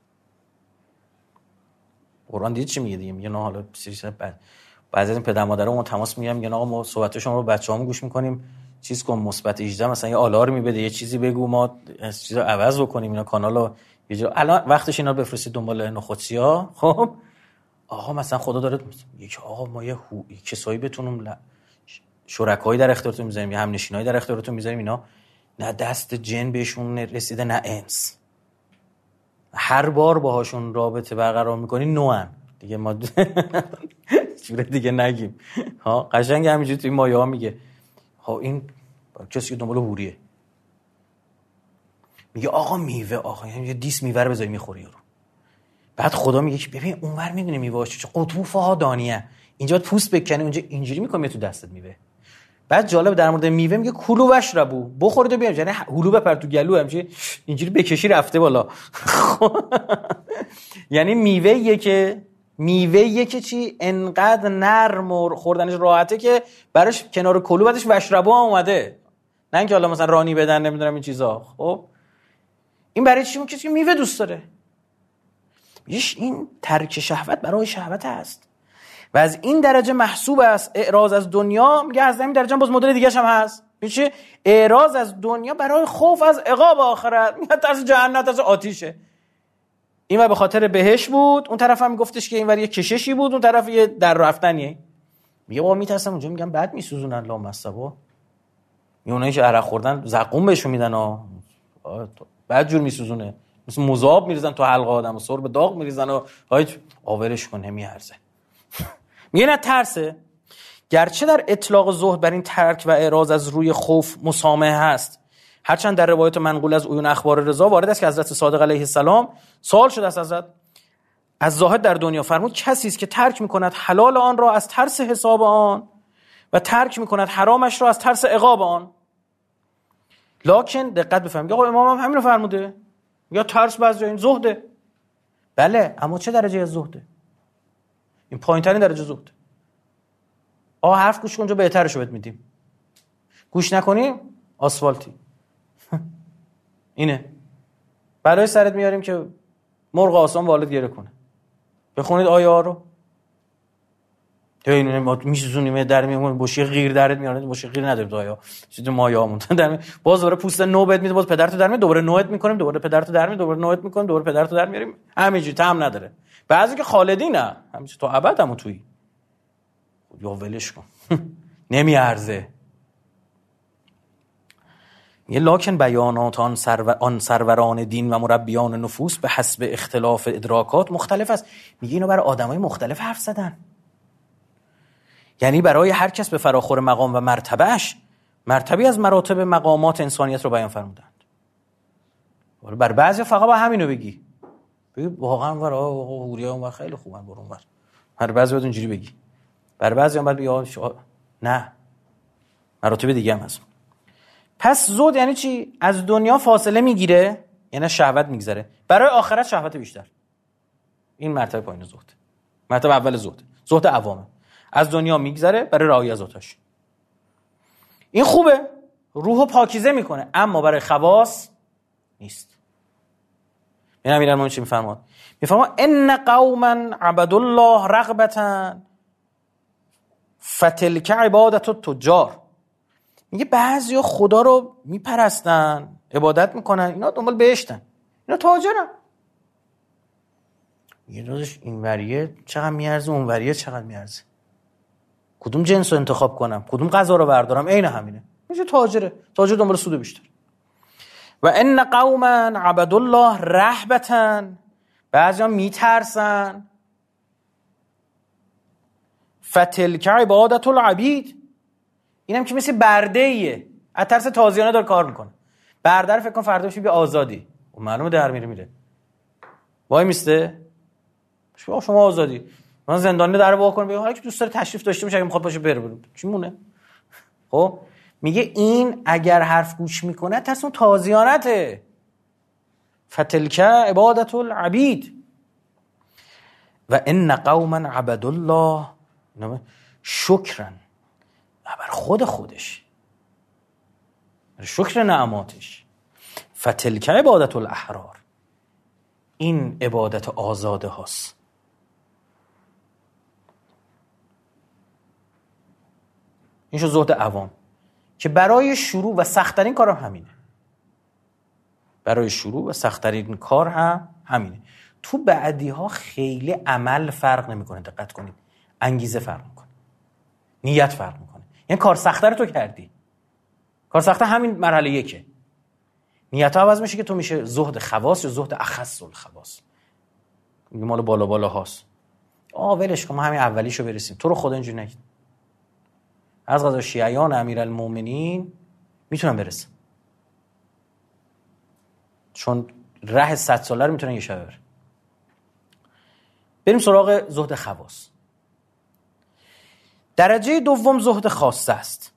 Speaker 2: قرآن دید چی میگه دیگه، میگه نه حالا سیریز بعد بعضی از این پدر مادرها اون تماس میگیرن، میگن آقا ما صحبت شما رو بچه‌هامون گوش میکنیم، چیز کن مثبت هجده مثلا یه آلارمی بده، یه چیزی بگو ما از چیزا عوض بکنیم، اینا کانالو یه جا الان وقتش اینا بفرستید دنبال نخودسیا. خب آقا مثلا خدا داره میگه آقا ما یه هو... کسایی بتونیم ل... شرکایی در اختیارتون میذاریم، یا هم نشینایی در اختیارتون میذاریم، اینا نه دست جن بهشون رسیده نه انس، هر بار باهاشون رابطه برقرار میکنی نوان دیگه، ما جوره دیگه نگیم. ها قشنگ همینجوری توی مایه ها میگه ها این کسی که دنبال هوریه. میگه آقا میوه، آقا یعنی یه دیس میوه رو بذاری میخوری رو. بعد خدا میگه که ببین اونور میدونی میوه‌اش چه قطوفها دانیه، اینجا پوست بکنی اونجا اینجوری میکنی تو دستت میوه. بعد جالب در مورد میوه میگه کلو وشربو، بخورید و بیاین، یعنی هلو بپر تو گلو همچین اینجوری بکشی رفته بالا. یعنی میوه یه که میوه یه که چی انقدر نرم و خوردنش راحته که براش کنار کلو بعدش وشربو هم اومده، نه اینکه حالا مثلا رانی بدن نمیدونم این چیزا. خب این برای چی؟ کسی که میوه دوست داره. این ترک شهوت برای شهوت هست. و از این درجه محسوب است اعراض از دنیا. میگه از این درجه باز مدل دیگه هم هست، میشه اعراض از دنیا برای خوف از عقاب آخرت. میگه ترس جهنم، ترس آتیشه. این به خاطر بهش بود، اون طرف هم میگفتش که این ور یه کششی بود، اون طرف یه در رفتنیه. میگه بابا میترسم اونجا، میگم بعد میسوزونن لا مصبا. اونایی که عرق خوردن زقوم بهشون میدن ها، بعد جور میسوزونه، مثل مذاب میریزن تو حلق آدم و سرب داغ میریزن و هایت آورش کن نمیارزه. میگه نه ترسه، گرچه در اطلاق زهد بر این ترک و اعراض از روی خوف مسامحه هست، هرچند در روایت منقول از عیون اخبار رضا وارد است که حضرت صادق علیه السلام سوال شده است حضرت از زاهد در دنیا، فرمود کسی است که ترک میکند حلال آن را از ترس حساب آن و ترک میکند حرامش را از ترس عقاب آن. لکن دقت بفرمایید، آقا امام هم همین رو فرموده، یا ترس بعضی این زهده. بله، اما چه درجه از زهده؟ این پایین‌ترین درجه زهده. آ حرف گوش کن جو بهترش رو بهت میدیم، گوش نکنیم آسفالتی. اینه برای سرت میاریم که مرغ آسان والد گره کنه. بخونید آیه ها رو. تو اینو ما میسوزونیم در میمون بوشی غیر درت میارن، بوشی غیر نداره آیا چیز مایا موندن در باز دوباره پوست نو بهت میده، باز پدرتو در میاد، دوباره نوت میکنیم، دوباره پدرتو در میاد، دوباره نوت میکنیم، دوباره پدرتو در میاریم. همینجوری تام نداره. بعضی که خالدی نه، همینجوری تو ابد همون تویی. یا ولش کن. نمیارزه. یه لکن بیانات آن سرور آن سروران دین و مربیان نفوس به حسب اختلاف ادراکات مختلف است. میگه اینو برای آدمای مختلف حرف زدن، یعنی برای هر کس به فراخور مقام و مرتبهش مرتبی از مراتب مقامات انسانیت رو بیان فرمودند. بر بعضی فقط با همینو بگی، بگی واقعا ور آقا هوریا اون خیلی خوبن برون ور، هر بعضی باید اونجوری بگی، بر بعضی هم باید بگی شو... نه مراتب دیگه هم هست. پس زود یعنی چی؟ از دنیا فاصله میگیره، یعنی شهوت میگذره، برای آخرت شهوت بیشتر. این مرتبه پایین زهد. مرتبه اول زهد، زهد عوامه. از دنیا میگذره برای رعایت ذاتش. این خوبه، روحو پاکیزه میکنه، اما برای خواص نیست. این امیرالمومنین چی میفرماد؟ میفرماد ان قوما عبدوا الله رغبتا فتلک عبادت التجار. میگه بعضیا خدا رو میپرستن، عبادت میکنن، اینا دنبال بهشتن، اینا تاجرن. میگه داداش این وریه چقدر میارزه، اون وریه چقدر میارزه، کدوم جنس رو انتخاب کنم، کدوم غذا رو بردارم، عین همینه. میشه تاجره، تاجر دنبال سود بیشتر. و ان قوما عبدوا الله رهبتا، بعضیا میترسن، فتلک عبادت العبید. اینم که مثل برده ایه، از ترس تازیانه داره کار میکنه. برده رو فکر کن فردا بشه بی آزادی، اون معلومه در میره میره وای میسته شما شما آزادی، من زندانی در وا کنم بگم حالا که دوست داره تشریف داشته باشه، اگه میخواد باشه بره بره چی مونه. خب میگه این اگر حرف گوش میکنه ترس اون تازیانته. فتلک عبادت العبید و ان قوما عبدوا الله شکرن، بر خود خودش، شکر نعماتش. فتلک عبادت الاحرار، این عبادت آزاده هاست. این شو زهد عوام که برای شروع و سخت‌ترین کار هم همینه. برای شروع و سخت‌ترین کار هم همینه. تو بعدی ها خیلی عمل فرق نمیکنه، دقت کنید، انگیزه فرق میکنه، نیت فرق میکنه. یعنی کار سخت‌تر تو کردی، کار سخته همین مرحله یکه، نیت ها عوض میشه که تو میشه زهد خواص یا زهد اخص الخواص. میگه مال بالا بالا هاست، آ ولش کن ما همین اولیشو برسیم، تو رو خدا اینجوری نگید. از قضا شیعیان امیرالمومنین میتونن برسن، چون راه صد ساله رو میتونن یه شبه برن. بریم سراغ زهد خواص. درجه دوم زهد خاصه است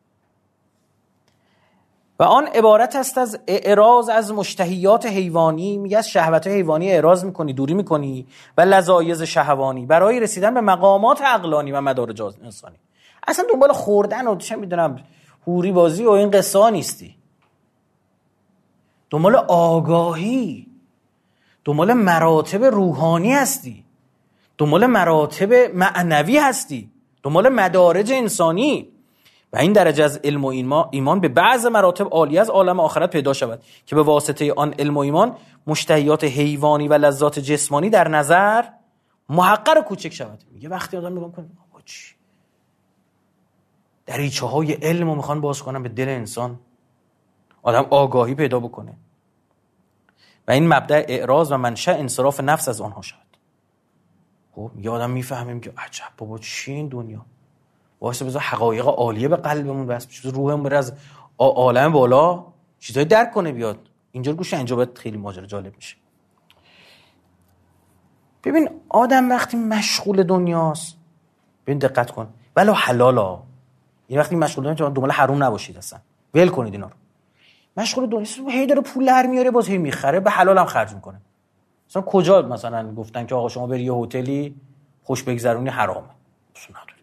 Speaker 2: و آن عبارت است از اعراض از مشتهیات حیوانی. میگه از شهوت حیوانی اعراض میکنی، دوری میکنی، و لذایذ شهوانی برای رسیدن به مقامات عقلانی و مدارج انسانی. اصلا دنبال خوردن و چه میدونم حوری بازی و این قصه ها نیستی، دنبال آگاهی، دنبال مراتب روحانی هستی، دنبال مراتب معنوی هستی، دنبال مدارج انسانی. و این درجه از علم و ایمان به بعض مراتب عالی از عالم آخرت پیدا شود که به واسطه آن علم و ایمان مشتهیات حیوانی و لذات جسمانی در نظر محقر و کوچک شود. میگه وقتی آدم نگاه کنه آقا چی دریچه های علم رو میخوان باز کنن به دل انسان، آدم آگاهی پیدا بکنه و این مبدأ اعراض و منشأ انصراف نفس از آنها شود. خب یه آدم میفهمیم که عجب بابا چی این دنیا، واسه بذار حقایق عالیه به قلبمون بس بشه، روحمون بره از عالم بالا چیزایی درک کنه بیاد اینجا گوش اینجا باید خیلی ماجرا جالب میشه. ببین آدم وقتی مشغول دنیاست، ببین دقت کن ولو حلالا، این وقتی مشغول دنیا دنبال حرام نباشید، اصلا ول کنید اینا رو. مشغول دنیاست هی داره پول در میاره باز هی میخره به حلال هم خرج میکنه. مثلا کجا مثلا گفتن که آقا شما بری یه هتلی خوش بگذرونی حرامه؟ اصلا نداره.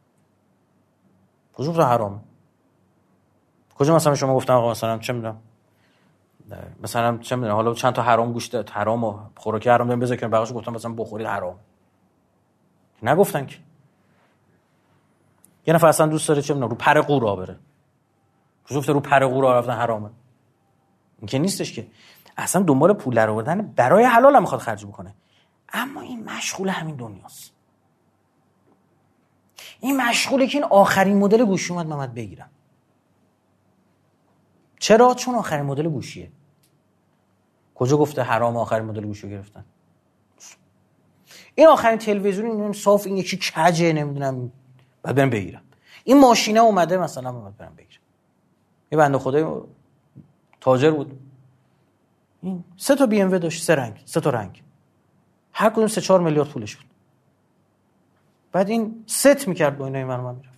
Speaker 2: کجا گفتن حرامه؟ کجا مثلا شما گفتن آقا مثلا چه میدونم مثلا چه میدونم حالا چند تا حرام گوشت حرام و خوراکی حرام داریم بذار کنار بقیه‌اش گفتن مثلا بخورید حرام؟ نگفتن که. یه نفر اصلا دوست داره چه میدونم رو پر قورا بره، کجا گفته رو پر قورا رفتن حرامه؟ این که نیستش که. اصلا دنبال پول در آوردن برای حلال هم میخواد خرج بکنه، اما این مشغول همین دنیاست. این مشغوله که این آخرین مدل گوشی اومد محمد بگیرم. چرا؟ چون آخرین مدل گوشیه. کجا گفته حرام آخرین مدل گوشی رو گرفتن؟ این آخرین تلویزیون این صاف این یکی کجه نمیدونم بعد برم بگیرم. این ماشینه اومده مثلا بعد برم بگیرم. یه بنده خدای تاجر بود، این سه تا بی ام و داشت، سه رنگ، سه تا رنگ، هر کدوم سه چهار میلیارد پولش بود. بعد این ست میکرد با اینا این منو من میرفت،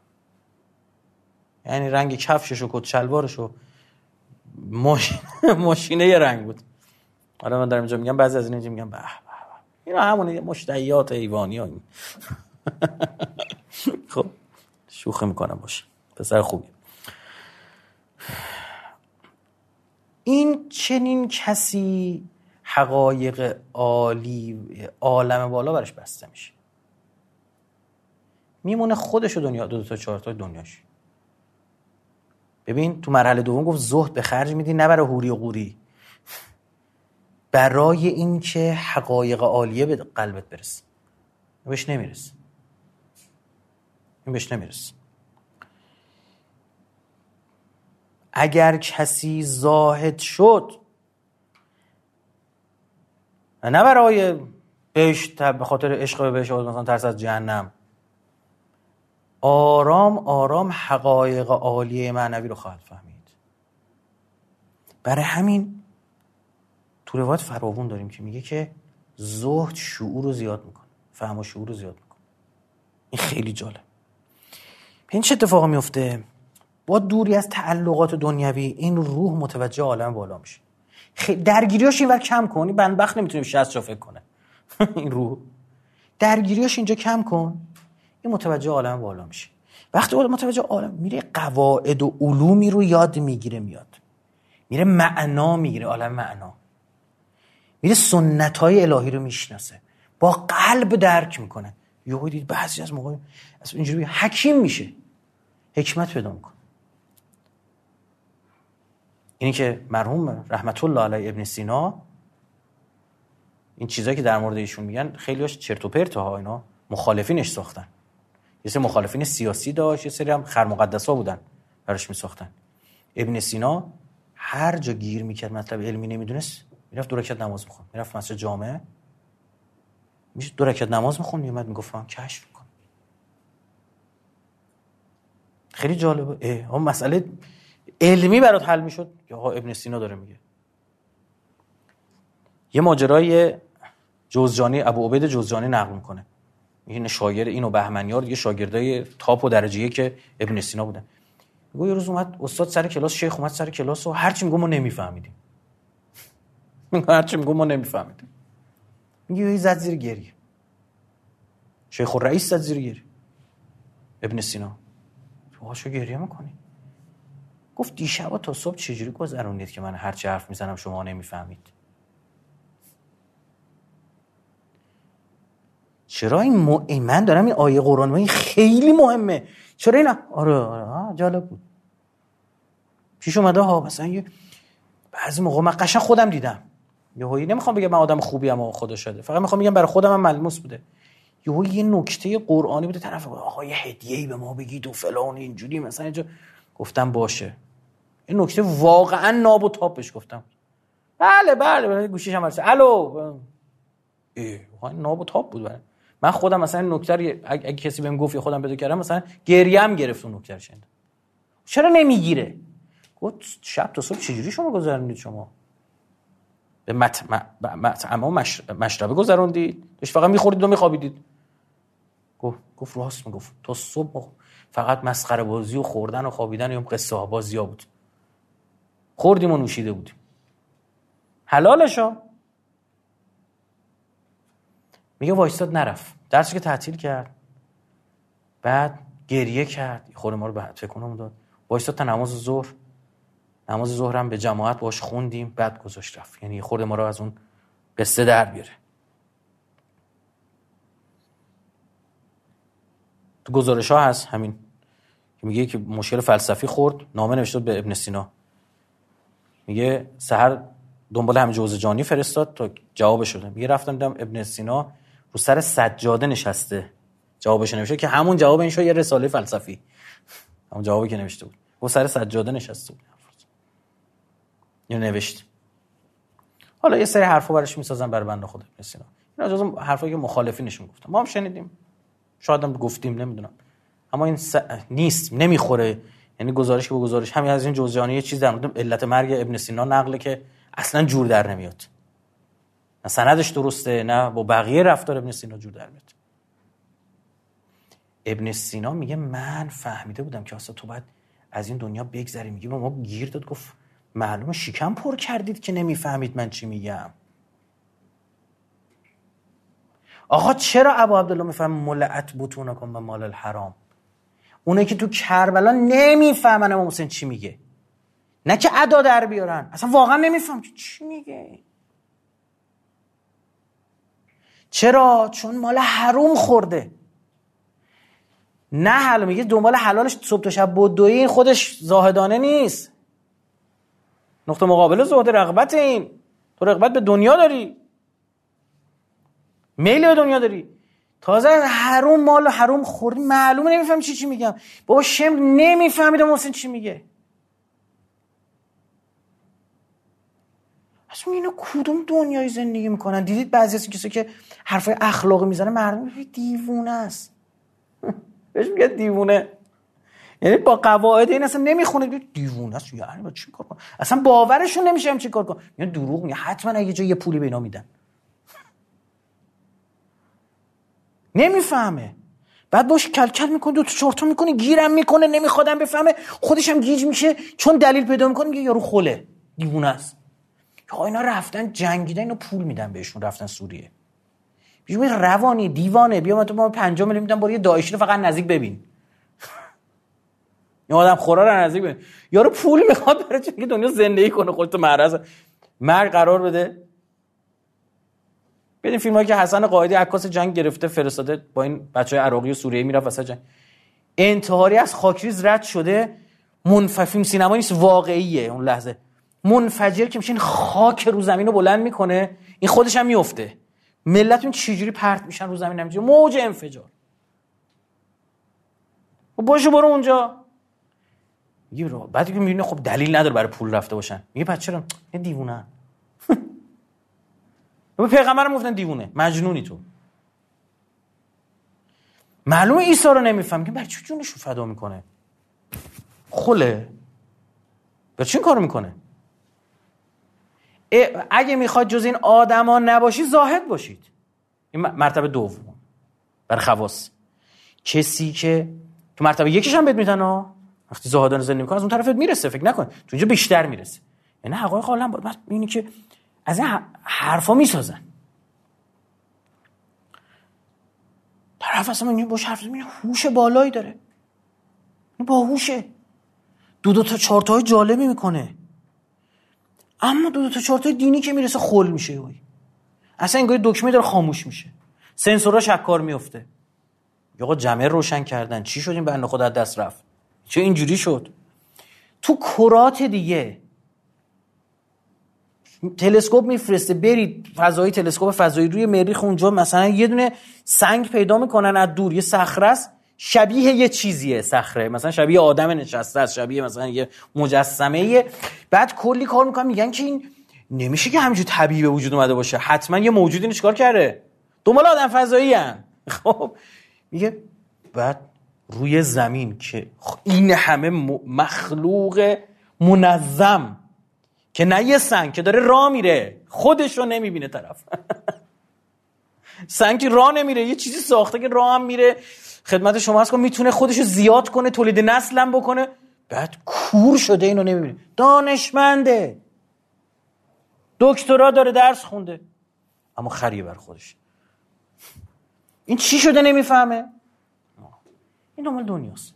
Speaker 2: یعنی رنگ کفشش و کت شلوارش و ماشین ماشینه یه رنگ بود. آره من دارم اینجا میگم بعضی از اینا اینجا میگم به به اینا همون مشتهیات حیوانی ها این. خب شوخی میکنم باشه، پسر خوبی. این چنین کسی حقایق عالی عالم بالا برش بسته میشه، میمونه خودش و دنیا، دو, دو تا چهار تا دنیاش. ببین تو مرحله دوم گفت زهد به خرج میدی نه برای حوری و قوری، برای این که حقایق عالیه به قلبت برسه. این بهش نمیرسه، این بهش نمیرسه. اگر کسی زاهد شد نه برای بهش به خاطر عشق به بهش مثلا ترس از جهنم، آرام آرام حقایق عالیه معنوی رو خواهد فهمید. برای همین تو روایت فراوون داریم که میگه که زهد شعور رو زیاد میکنه، فهم و شعور رو زیاد میکنه. این خیلی جالب. این چه اتفاقی میفته؟ با دوری از تعلقات دنیوی این روح متوجه عالم بالا میشه. درگیریاش اینور کم کنی، بدبخت نمیتونه شصت جا فکر کنه. این روح درگیریاش اینجا کم کن، این متوجه عالم بالا میشه. وقتی متوجه عالم میره قواعد و علومی رو یاد میگیره، میاد میره معنا میگیره، عالم معنا میره، سنت‌های الهی رو میشناسه، با قلب درک میکنه. یهو دید بعضی از موقع اصلا اینجوری حکیم میشه، حکمت پیدا میکنه. اینی که مرحوم رحمت الله علیه ابن سینا این چیزایی که در مورد ایشون میگن خیلیاش چرت و پرت ها، اینا مخالفینش ساختن. یه سری مخالفین سیاسی داشت، یه سری هم خرمقدسا بودن براش میساختن. ابن سینا هر جا گیر میکرد مطلب علمی نمیدونست، میرفت دو رکعت نماز میخوند، میرفت مسجد جامعه میشه دو رکعت نماز میخوند، میومد میگفت من کشف میکنم. خیلی جالبه. اه مسئله علمی برات حل میشد که آقا ابن سینا داره میگه. یه ماجرای جوزجانی، ابو عبید جوزجانی نقل میکنه، میگه شاگرد اینو بهمنیار دیگه شاگردای تاپ و درجه یک که ابن سینا بودن. میگه یه روز اومد استاد سر کلاس، شیخ اومد سر کلاس و هر چی میگه ما نمیفهمیدیم. میگه هر چی میگه ما نمیفهمیدیم. میگه یه زد زیر گریه. شیخ الرئیس زد زیر گریه. ابن سینا تو هاشو گریه میکنی؟ گفت دیشب تا صبح چجوری گذروندید که من هر چی حرف میزنم شما نمیفهمید؟ چرا این م... من دارم این آیه قرآن این خیلی مهمه، چرا اینا؟ آره آره جالب بود. پیش اومده ها مثلا یه بعضی موقع من قشنگ خودم دیدم، یهویی نمیخوام بگم من آدم خوبی ام و خدا شده، فقط میخوام بگم برای خودم هم ملموس بوده. یهو یه نکته قرآنی بوده طرف آقا یه هدیه‌ای به ما بگید و فلان اینجوری مثلا اینجا. گفتم باشه. این نکته واقعا ناب و تاپش گفتم بله بله بله گوشیش هم برسه الو ای واقعا ناب و تاپ بود برای من خودم. مثلا نکته رو اگه, اگه کسی بهم گفت یا خودم بده کردم مثلا گریم گرفت اون نکته رو شنیدم. چرا نمیگیره؟ گفت شب تا صبح چجوری شما گذروندید؟ شما به مطعم و مشربه گذروندید؟ داشت فقط میخوردید و میخوابیدید؟ گفت گفت راست میگفت تا صبح فقط مسخره بازی و خوردن و خوابیدن و قصه ها بازی‌ها بود. خوردیم و نوشیده بودیم. حلالشو میگه وایستاد نرفت، درسی که تعطیل کرد، بعد گریه کرد، خود ما رو به تکونم داد، وایستاد تا نماز ظهر. نماز ظهر هم به جماعت باش خوندیم، بعد گذاشت رفت. یعنی خود ما رو از اون قصه در بیاره. تو گزارش ها هست همین که میگه که مشکل فلسفی خورد، نامه نوشته به ابن سینا، میگه سحر دنبال همین جوزجانی فرستاد تا جوابش بده. میگه رفتم دیدم ابن سینا رو سر سجاده نشسته جوابش نوشته، که همون جواب این شو یه رساله فلسفی، همون جوابی که نوشته بود رو سر سجاده نشسته بود یا نوشت. حالا یه سری حرفا براش میسازن برای بنده خدا ابن سینا. اینا جز حرفایی که مخالفینش میگفتن، ما هم شنیدیم، شاید هم گفتیم، نمیدونم، اما این س... نیست، نمیخوره. یعنی گزارش که به گزارش همین از این جوزجانی یه چیز در مورد علت مرگ ابن سینا نقله که اصلا جور در نمیاد، نه سندش درسته نه با بقیه رفتار ابن سینا جور در میاد. ابن سینا میگه من فهمیده بودم که اصلا تو باید از این دنیا بگذری. میگه ما گیر داد، گفت معلومه شکم پر کردید که نمیفهمید من چی میگم. آقا چرا ابو عبدالله میفهم ملعت بطونکم به مال الحرام؟ اونه که تو کربلا نمیفهمن امام حسین چی میگه، نه که ادا در بیارن، اصلا واقعا نمیفهم که چی میگه. چرا؟ چون مال حرام خورده. نه حالا میگه دنبال حلالش صبح تا شب بدوی، این خودش زاهدانه نیست. نقطه مقابل زهد رغبت. این تو رغبت به دنیا داری، میل به دنیا داری، تازه حرام مال حرام خوردی، معلومه نمیفهم چی چی میگم. بابا شم نمیفهمید محسن چی میگه. اصلا اینا کدوم دنیای زندگی میکنن؟ دیدید بعضی از کسایی که حرفای اخلاقی میزنه مردم میگه دیوونه است. بهش میگه دیوونه، یعنی با قواعد این اصلا نمیخونه، دیوونه است. یعنی با چی کار کنم؟ اصلا باورشون نمیشه هم چی کار کنم. یعنی دروغ میگه، حتما اگه جای یه پولی به اینا میدن. نمیفهمه، بعد باش کل کل میکنه، دو تا چهار تا میکنه، گیرم میکنه، نمیخوادم بفهمه، خودش هم گیج میشه، چون دلیل پیدا میکنه میگه یارو خله، دیوونه است. آقا اینا رفتن جنگیدن، اینا پول میدن بهشون، رفتن سوریه. بیشون روانی دیوانه، بیا من تو ما پنجاه میلیون میدم برای داعشی رو فقط نزدیک ببین. این آدم خورا رو نزدیک ببین. یارو پول میخواد برای چه که دنیا زندگی کنه، خودت معرض مرگ قرار بده. ببین فیلمایی که حسن قائدی عکاس جنگ گرفته فرستاده با این بچهای عراقی و سوریه‌ای میرفت واسه جنگ، انتحاری از خاکریز رد شده، منفجر، فیلم سینمایی نیست، واقعیه. اون لحظه منفجر که میشه، این خاک رو زمین رو بلند میکنه، این خودش هم میفته، ملت اون چجوری پرت میشن رو زمین، همینجوری موج انفجار. و باشه برو اونجا. میگه رو بعد که میبینه خب دلیل نداره برای پول رفته باشن، میگه پس چرا؟ این دیوونه. به پیغمبرم گفتن دیوونه، مجنونی تو. معلومه عیسی رو نمیفهم که برای چی جونش رو فدا میکنه، خله، برای چی این کارو میکنه؟ اگه میخواد جز این آدما نباشی زاهد باشید. این مرتبه دوم برای خواص. کسی که تو مرتبه یکیش هم بهت میدن ها، وقتی زاهدانه زندگی میکنه از اون طرفت میرسه، فکر نکن تو اینجا بیشتر میرسه. یعنی حقایق عالم باید ببینی که از این حرفا میسازن. طرف اصلا من باش حرف میزنم، هوش بالایی داره، این باهوشه، دو دو تا چهار تای جالبی میکنه، اما دو دو تا چهار تای دینی که میرسه خل میشه، اصلا انگار دکمه داره خاموش میشه. سنسورها شکار میفته. آقا جمعه روشن کردن، چی شد این بنده خدا از دست رفت؟ چه اینجوری شد؟ تو کرات دیگه تلسکوپ میفرسته، برید فضایی، تلسکوپ فضایی روی مریخ، اونجا مثلا یه دونه سنگ پیدا میکنن از دور، یه صخره است شبیه یه چیزیه، صخره مثلا شبیه آدم نشسته است، شبیه مثلا یه مجسمه. بعد کلی کار میکنن، میگن که این نمیشه که همینجوری طبیعی به وجود اومده باشه، حتما یه موجودی اینو چیکار کرده، دنبال آدم فضایی ان. خب میگه بعد روی زمین که این همه مخلوق منظم که نه یه سنگ که داره راه میره، خودش رو نمیبینه طرف. سنگ که راه نمیره، یه چیزی ساخته که راه هم میره، خدمت شما هست که میتونه خودش رو زیاد کنه، تولید نسل هم بکنه. بعد کور شده اینو نمیبینه، دانشمنده، دکترا داره، درس خونده، اما خریه بر خودش. این چی شده نمیفهمه؟ این دنبال دنیاست.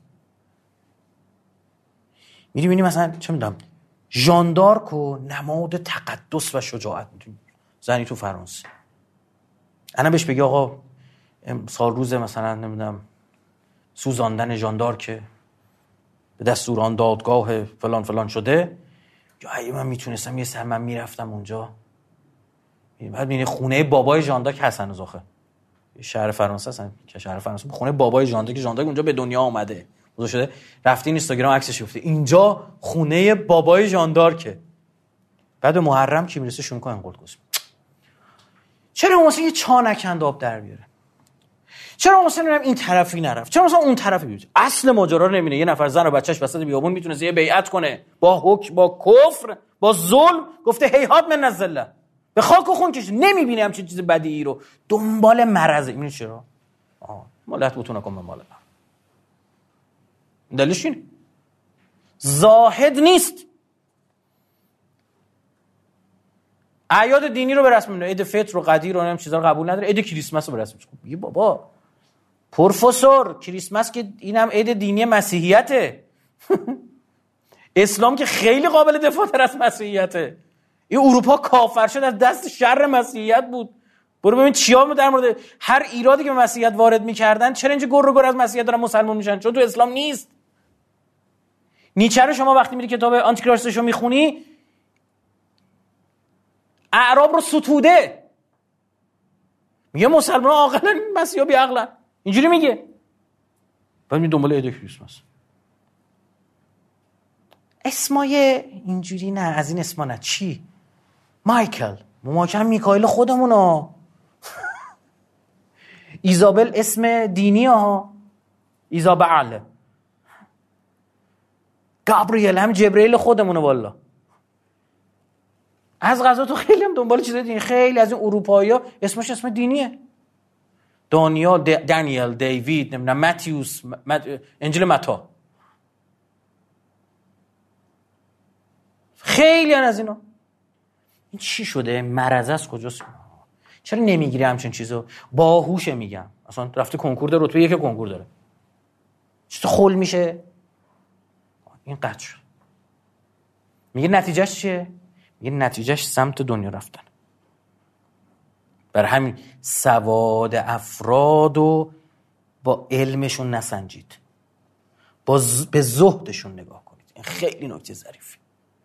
Speaker 2: میری میری مثلا چه میدونم ژان دارک و نماد تقدس و شجاعت میدونی زنی تو فرانسه، انا بهش بگی آقا سال روز مثلا نمیدونم سوزاندن ژان دارک به دستور آن دادگاه فلان فلان شده، یا اگه من میتونستم یه سر من میرفتم اونجا. بعد میبینی خونه بابای ژان دارک حسن الزاخه، شهر فرانسه هستن که شهر فرانسه خونه بابای ژان دارک، ژان دارک اونجا به دنیا آمده بزرگ شده، رفتی اینستاگرام عکسش گفته اینجا خونه بابای ژان دارکه. بعد محرم کی میرسه شون کنن قلقوس، چرا مثلا یه چا نکند آب در بیاره، چرا مثلا این طرفی نرفت، چرا مثلا اون طرفی بیاد. اصل ماجرا رو نمیبینه. یه نفر زن و بچهش وسط بیابون میتونه یه بیعت کنه با حکم، با کفر، با ظلم، گفته هیهات من الذله، به خاک و خون کشید، نمیبینه همچین چیز بدی رو، دنبال مرض. این چرا؟ آه مالت بتونه کن مال من. دلیلش اینه زاهد نیست. اعیاد دینی رو به رسم می‌بینه، عید فطر و قدیر و هم چیزا رو قبول نداره، عید کریسمس رو به رسم می‌بینه. میگه بابا پروفسور کریسمس که اینم عید دینی مسیحیته. اسلام که خیلی قابل دفاع‌تر از مسیحیته. این اروپا کافر شد، از دست شر مسیحیت بود. برو ببین چیا در مورد هر ایرادی که به مسیحیت وارد می‌کردن، چرا اینجا گر و گر از مسیحیت دارن مسلمان میشن؟ چون تو اسلام نیست. نیچه رو شما وقتی میری کتاب آنتیکراستش رو میخونی، اعراب رو ستوده، میگه مسلمان عاقلن، مسیحا بی عقلن، اینجوری میگه. بعد می دنبال عید کریسمس. اسمای اینجوری نه، از این اسما نه. چی؟ مایکل، ما که هم میکائیل خودمونو. ایزابل اسم دینی ها، ایزابل. گابریل هم جبرئیل خودمونه والا. از قضا تو خیلی هم دنبال چیزای دینی، خیلی از این اروپایی‌ها اسمش اسم دینیه. دانیال، د... دانیل، دیوید، نمیدونم متیوس، مت... انجیل متی. خیلی از اینا. این چی شده؟ مرض است کجاست؟ چرا نمیگیری همچین چیزو؟ باهوشه میگم. اصلا رفته کنکور داره، رتبه یک کنکور داره. چطور خل میشه؟ این قطع شد. میگه نتیجهش چیه؟ میگه نتیجهش سمت دنیا رفتن. برای همین سواد افرادو با علمشون نسنجید، با ز... به زهدشون نگاه کنید. این خیلی نکته ظریفی.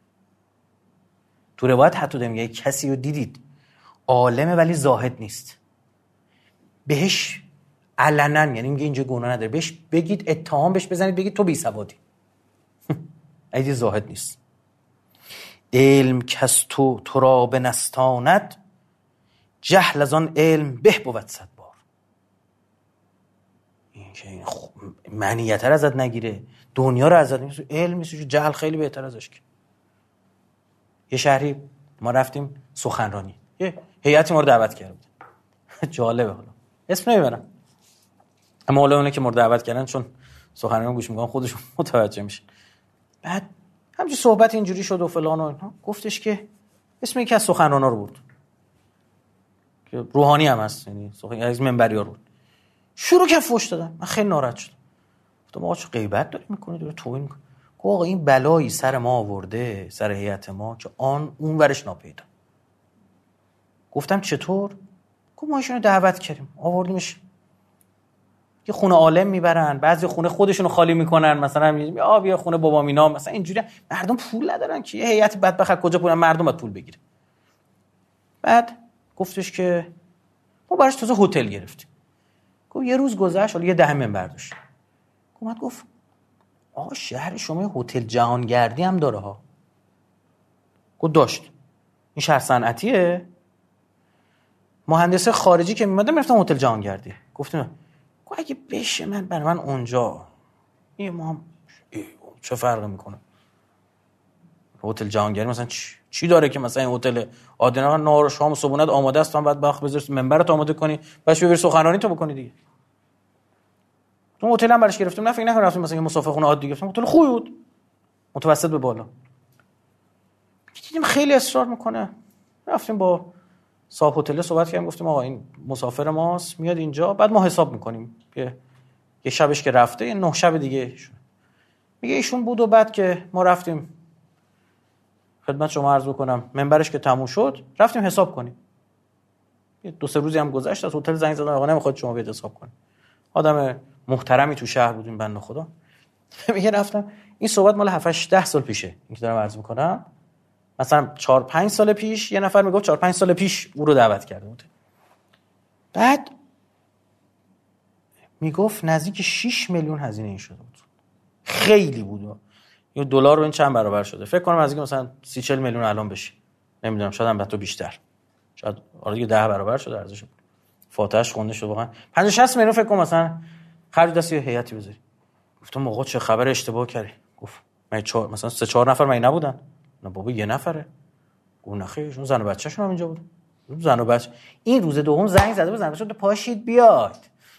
Speaker 2: تو روایت حتی داره میگه کسی رو دیدید عالمه ولی زاهد نیست، بهش علنا، یعنی میگه اینجا گناه نداره، بهش بگید، اتهام بهش بزنید، بگید تو بی سوادی. ایدی زاهد نیست. علم کس تو تو را بنستاند، جهل از آن علم به بود صد بار. این که این خب معنیت رو ازت نگیره، دنیا رو ازت نگیره، علم نیست، جهل خیلی بهتر ازش. که یه شهری ما رفتیم سخنرانی، یه هیئتی ما رو دعوت کرد. جالبه، حالا اسم نمیبرم، اما حالا اونه که ما رو دعوت کردن چون سخنرانی گوش میکنن خودشون متوجه میشن. بعد همچین صحبت اینجوری شد و فلان و گفتش که اسم یکی از سخنرانا رو برد که روحانی هم هست، یعنی سخن از منبری‌ها رو. شروع کرد فحش دادن. من خیلی ناراحت شدم. گفتم آقا چه غیبت داری میکنی، داره توهین میکنی. گفت آقا این بلایی سر ما آورده، سر هیئت ما، که آن اون ورش ناپیدا. گفتم چطور؟ گفت ما ایشونو دعوت کردیم آوردیمش یه خونه عالم میبرن، بعضی خونه خودشونو خالی میکنن، مثلا آ بیا خونه بابا مینا، مثلا اینجوری. مردم پول ندارن که یه هیئت بدبخت کجا پول، مردم باید پول بگیره. بعد گفتش که ما براش تازه هتل گرفتیم. گفت یه روز گذشت، حالا یه ده منبر داشت. اومد گفت آقا شهر شما هتل جهانگردی هم داره ها. گفت داشت. این شهر صنعتیه، مهندس خارجی که میمدن میرفتن هتل جهانگردی. گفتم گفت اگه بشه من برای من اونجا این ما هم چه فرقی میکنه؟ هتل جهانگردی مثلا چی, چی داره که مثلا این هتل آدینا نهار شام و صبحونت آماده است، بعد وقت بذاری منبرت آماده کنی، بعدش ببری سخنرانی تو بکنی دیگه. تو هتل هم براش گرفتم، نه فکر نکنم رفتیم مثلا یه مسافرخونه عادی گرفتم، هتل خوبی بود متوسط به بالا. دیدیم خیلی اصرار میکنه، رفتیم با صاحب هتل صحبت کردیم، گفتیم آقا این مسافر ماست میاد اینجا، بعد ما حساب میکنیم. یه یه شبش که رفته یه نه شب دیگه میگه ایشون بود و بعد که ما رفتیم خدمت شما عرض بکنم منبرش که تموم شد رفتیم حساب کنیم. یه دو سه روزی هم گذشت از هتل زنگ زدن آقا نمیخواد شما بیاد حساب کنید. آدم محترمی تو شهر بود این بنده خدا. میگه رفتم این صحبت مال هفت هشت ده سال پیشه این که دارم عرض میکنم، مثلا چهار پنج سال پیش یه نفر میگفت چهار پنج سال پیش او رو دعوت کرده بود. بعد میگفت نزدیک شش میلیون هزینه این شده بود. خیلی بود. یه دلار رو این چند برابر شده. فکر کنم نزدیک مثلا سی چهل میلیون الان بشه. نمیدونم شاید هم حتی بیشتر. شاید آره دیگه ده برابر شده ارزش. فاتحش خونده شد واقعا. پنجاه شصت میلیون فکر کنم مثلا خرج دست یه هیئتی بذاری. گفتم آقا چه خبر اشتباه کردی؟ گفت من چهار مثلا سه چهار نفر من نبودن. نه بابا یه نفره. گفت نخیر اون زن و بچه‌شون هم اینجا بود. زن و بچه این روز دوم زنگ زده بود، زن و بچه‌شون پاشید بیاد.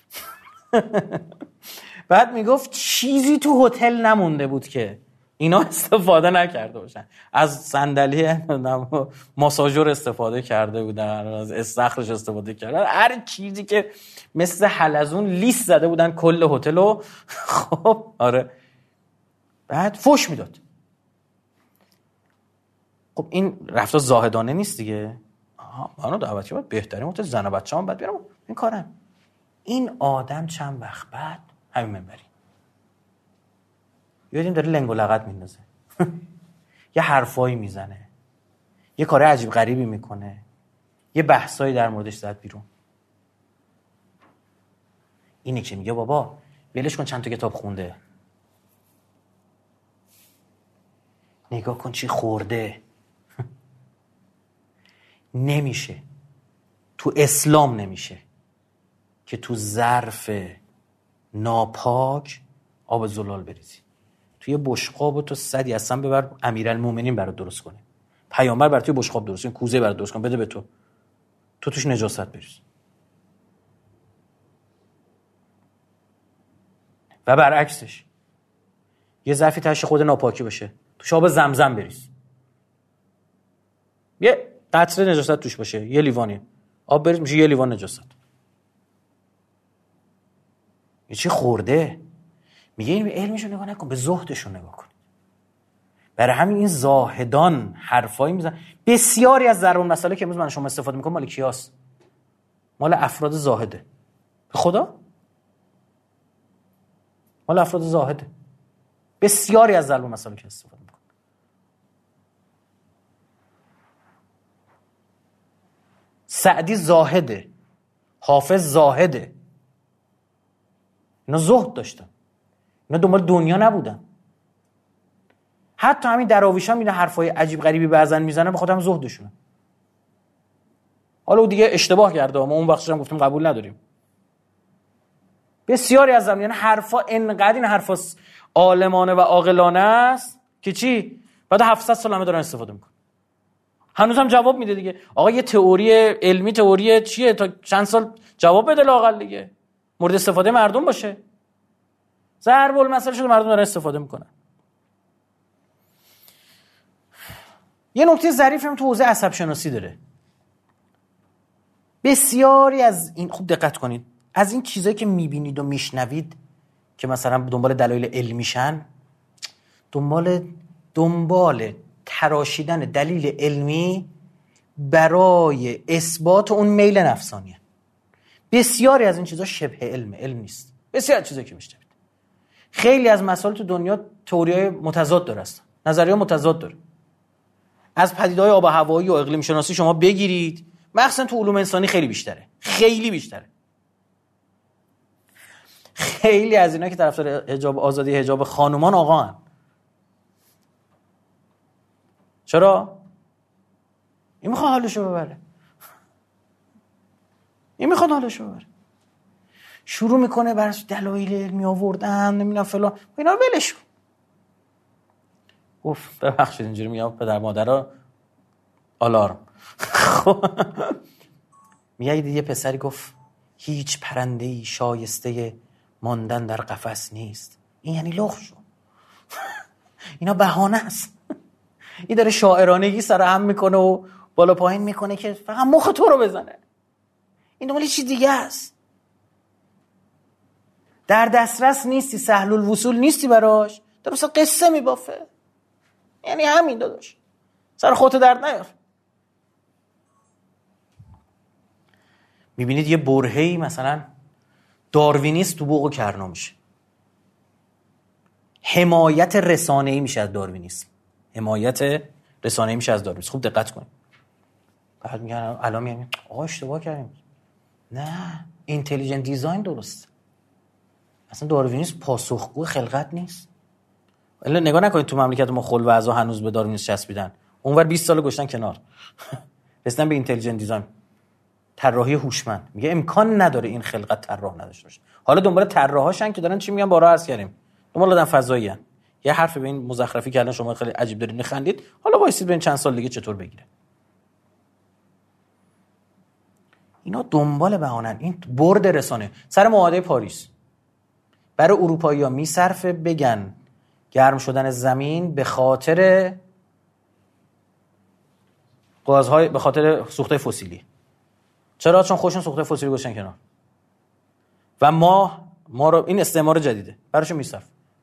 Speaker 2: بعد میگفت چیزی تو هتل نمونده بود که اینا استفاده نکرده باشن. از صندلی ماساژور استفاده کرده بودن، از استخرش استفاده کردن، هر چیزی که مثل حلزون لیست زده بودن کل هتلو. خب آره. بعد فوش میداد. خب این رفتار زاهدانه نیست دیگه. آها منو دعوتی بود بهترین هتل زن و بچه‌ام بعد بیارم این کارم. این آدم چند وقت بعد همین منبری یادیم داره لنگ و لغت میندازه. یه حرفایی میزنه، یه کار عجیب غریبی میکنه، یه بحثایی در موردش زد بیرون. اینه که میگه بابا ولش کن چند تا کتاب خونده، نگاه کن چی خورده. نمیشه تو اسلام نمیشه که تو ظرف ناپاک آب زلال بریزی. توی بشقاب و تو صدی اصلا ببر امیرالمومنین برات درست کنه، پیامبر برات توی بشقاب درست کنه، کوزه برات درست کنه بده به تو، تو توش نجاست بریز. و برعکسش یه ظرفی تاش خود ناپاکی باشه توش آب زمزم بریز، یه قطره نجاست توش باشه، یه لیوانی آب بریز میشه یه لیوان نجاست. یه چی خورده. میگه این علمشو نگاه نکن، به زهدشو نگاه کن. برای همین این زاهدان حرفایی میزنن. بسیاری از ضرب المثل که امروز من شما استفاده میکنم مال کیاست؟ مال افراد زاهده. به خدا مال افراد زاهده. بسیاری از ضرب المثل که استفاده میکنم. سعدی زاهده، حافظ زاهده. اینا زهد داشتن، اینا دنبال دنیا نبودن. حتی همین دراویش هم این حرفای عجیب غریبی بعضن میزنن به خاطر هم زهدشونه. حالا دیگه اشتباه کرده، ما اون وقتش هم گفتیم قبول نداریم. بسیاری از زمین حرفا انقدر این حرفا عالمانه و عاقلانه است که چی بعد هفتصد سال همه دارن استفاده میکنن. هنوز هم جواب میده دیگه. آقا یه تئوری علمی تئوری چیه تا چند سال جواب بده لااقل دیگه، مورد استفاده مردم باشه. ضرب المثل شده مردم دارن استفاده میکنن. یه نکته ظریف هم تو حوزه عصب شناسی داره. بسیاری از این، خوب دقت کنید، از این چیزایی که میبینید و میشنوید که مثلا دنبال دلایل علمیشن، دنبال دنبال تراشیدن دلیل علمی برای اثبات اون میل نفسانیه. بسیاری از این چیزا شبه علم، علم نیست. بسیار چیزایی که میشنوید، خیلی از مسائل تو دنیا تئوریای متضاد داره، است نظریه متضاد داره. از پدیده‌های آب و هوایی و اقلیم شناسی شما بگیرید، مخصوصا تو علوم انسانی خیلی بیشتره، خیلی بیشتره. خیلی از اینا که طرفدار حجاب آزادی حجاب خانومان آقا هن. چرا؟ این میخواد حالشو ببره، این میخواد حالشو ببره. شروع میکنه برش دلایل علمی آوردن، نمیدونم فلان، اینا رو ولش کن. گفت ببخشید اینجوری میگم پدر مادرها آلارم. میگه یه پسری گفت هیچ پرنده‌ای شایسته ماندن در قفس نیست. این یعنی لخ شو. اینا بهانه است. این داره شاعرانگی سر هم میکنه و بالا پایین میکنه که فقط مخ تو رو بزنه. این دنبال چیز دیگه است. در دسترس نیستی، سهل الوصول نیستی براش، داره مثلا قصه میبافه. یعنی همین داداش، سر خودت درد نیار. میبینید یه برهه‌ای مثلا داروینیست تو بوق و کرنا میشه، حمایت رسانه‌ای میشه از داروینیسم، حمایت رسانه‌ای میشه از داروینیسم. خوب دقت کنید. بعد میگن الان میگن آقا اشتباه کردیم. نه، اینتلیجنت دیزاین درست. اصلا داروینیسم پاسخگو خلقت نیست. الا نگاه نکنید تو مملکت ما خل و اعضا هنوز به داروینیسم چسبیدن، اونور بیست سال گشتن کنار. رسیدن به اینتلیجنت دیزاین، طراحی هوشمند. میگه امکان نداره این خلقت طراح نداشته باشه. حالا دنبال طراحاشن که دارن چی میگن، بارا عرض کردیم، دنبال آدم فضایی ان. یه حرف به این مزخرفی که الان شما خیلی عجیب دارید میخندید، حالا وایسید ببین چند سال دیگه چطور بگیره. اینا دنبال بهانن. این برد رسانه سر معاهده پاریس برای اروپایی‌ها میصرفه بگن گرم شدن زمین به خاطر گازهای، به خاطر سوخته فسیلی. چرا؟ چون خودشون سوخته فسیلی گذاشتن کنار و ما ما رو این استعمار جدیده براشون میصرف.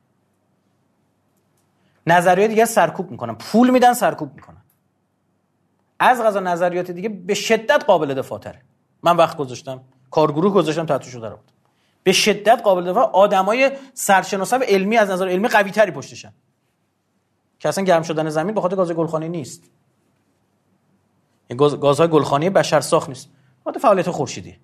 Speaker 2: نظریات دیگه سرکوب میکنن، پول میدن سرکوب میکنن. از قضا نظریات دیگه به شدت قابل دفاع تره. من وقت گذاشتم، کارگروه گذاشتم، تحتشو در آوردم. به شدت قابل دفاع. آدمای سرشناسا و علمی از نظر علمی قوی تری پشتشن که اصلا گرم شدن زمین به خاطر گاز گلخانی نیست. این گاز گازهای گلخانی بشر ساخت نیست، خاطر فعالیت خورشیدی.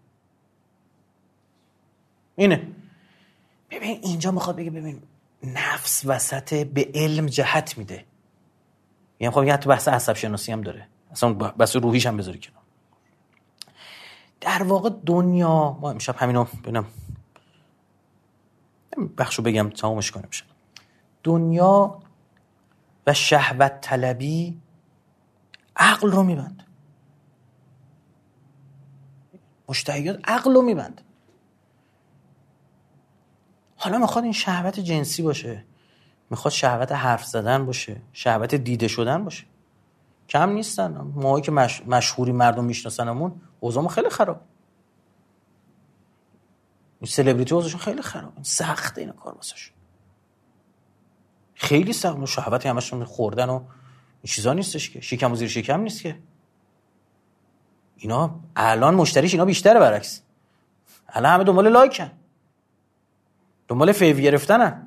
Speaker 2: اینه. ببین اینجا میخواد بگه ببین نفس وسط به علم جهت میده. یعنی خب یه حتی بحث عصب شناسی هم داره، اصلا بحث روحیش هم بذاری کنار. در واقع دنیا، ما امشب همینو ببینم بخشو بگم تمامش کنیم شد. دنیا و شهوت طلبی عقل رو میبند. مشتهیات عقل رو میبند. حالا میخواد این شهوت جنسی باشه، میخواد شهوت حرف زدن باشه، شهوت دیده شدن باشه. کم نیستن. ماهایی که مش... مشهوری مردم میشناسنمون اوضاعمون خیلی خراب. این سلبریتی اوضاعشون خیلی خراب. سخته این کار واسش. خیلی سخت. شهوتی همشون خوردن و این چیزا نیستش که. شکم و زیر شکم نیست که. اینا الان مشتریش اینا بیشتره برعکس. الان همه دنبال لایکن. دنبال فیو گرفتنن.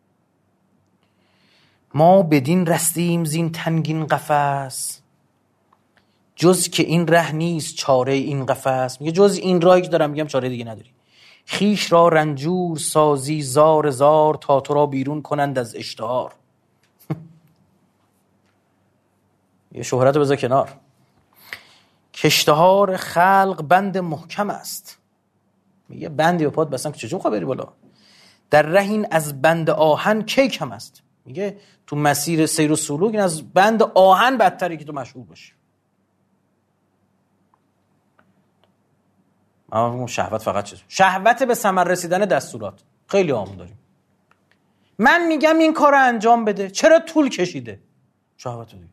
Speaker 2: ما بدین رستیم زین تنگین قفس، جز که این ره نیست چاره این قفس. میگه جز این راه که دارم میگم چاره دیگه نداری. خیش را رنجور سازی زار زار، تا تو را بیرون کنند از اشتهار. یه شهرت بذار کنار. کشتهار خلق بند محکم است. میگه بندی به پات بستم که چجور خواهی بری بالا. در رهین از بند آهن کی کم است. میگه تو مسیر سیر و سلوک این از بند آهن بدتری که تو مشغول باشی. ما شهوت فقط چیز شهوت به ثمر رسیدن دستورات خیلی عام داریم. من میگم این کارو انجام بده، چرا طول کشیده؟ شهوت دیگه.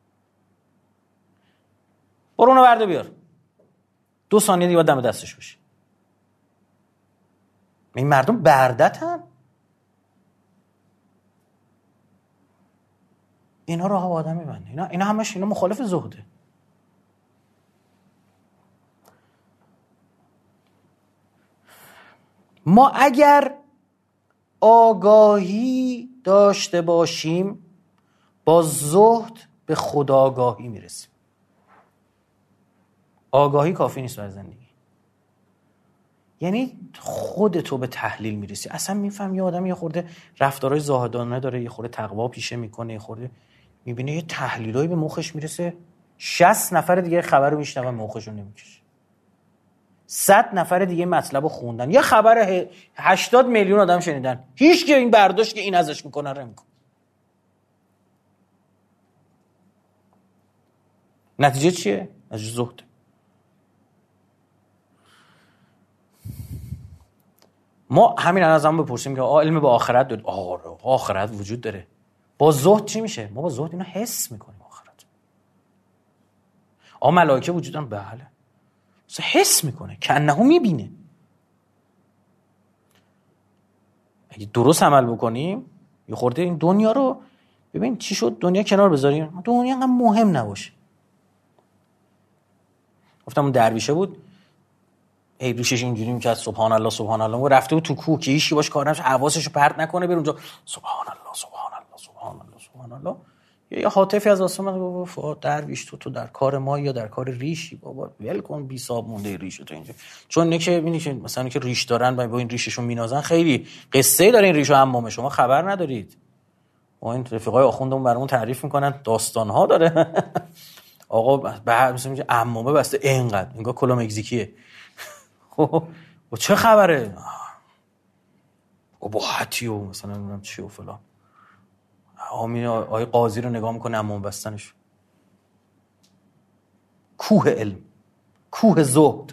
Speaker 2: برو اونو برده بیار، دو ثانیه دیگه دم دستش بشه. این مردم بردتن. اینا راه با آدم میبنده. اینا اینا همش اینا مخالف زهده. ما اگر آگاهی داشته باشیم با زهد به خودآگاهی میرسیم. آگاهی کافی نیست برای زندگی. یعنی خودتو به تحلیل میرسی. اصلا میفهم یه آدم یه خورده رفتارهای زاهدانه داره، یه خورده تقوا پیشه میکنه، یه خورده میبینه یه تحلیلایی به مخش میرسه، شصت نفر دیگه خبر رو میشنون مخشون نمیکشه، صد نفر دیگه مطلب رو خوندن، یه خبر هشتاد میلیون آدم شنیدن، هیچ که این برداشت که این ازش میکنه رو نمیکنه. نتیجه چیه؟ نتیجه زهد. ما همین الان از هم بپرسیم که آه علم به آخرت داره، آره آخرت وجود داره، با زهد چی میشه؟ ما با زهد اینو حس میکنیم. آخرت آه ملائکه وجود دارن، بله، حس میکنه، کانه میبینه. اگه درست عمل بکنیم یه خورده این دنیا رو ببین چی شد، دنیا کنار بذاریم، دنیا انقدر مهم نباشه. گفتم اون درویشه بود، ای ریشش اینجوری میکرد سبحان الله سبحان الله، و رفته بود تو کوه که هیچی باش کار نمیشه، حواسشو پرت نکنه بره اونجا سبحان الله سبحان الله سبحان الله سبحان الله. یه حاطفی از آسمان گفت فؤاد درویش تو تو در کار ما یا در کار ریشی؟ بابا ول کن، بی صاحب مونده ریش تو اینجا. چون نه که ببینی که مثلا که ریش دارن با این ریششون مینازن، خیلی قصه داره این ریشو، عمامه شما خبر ندارید. ما این رفیقای آخوندمون برامون تعریف میکنن، داستان‌ها داره. آقا به مثلا میگه عمامه بسته اینقدر، انگار کلا مکزیکیه. خب و چه خبره؟ اباحتی و مثلا نمیدونم چی و فلان. آمین آقای قاضی رو نگاه میکنه عمامه بستنش. کوه علم، کوه زهد.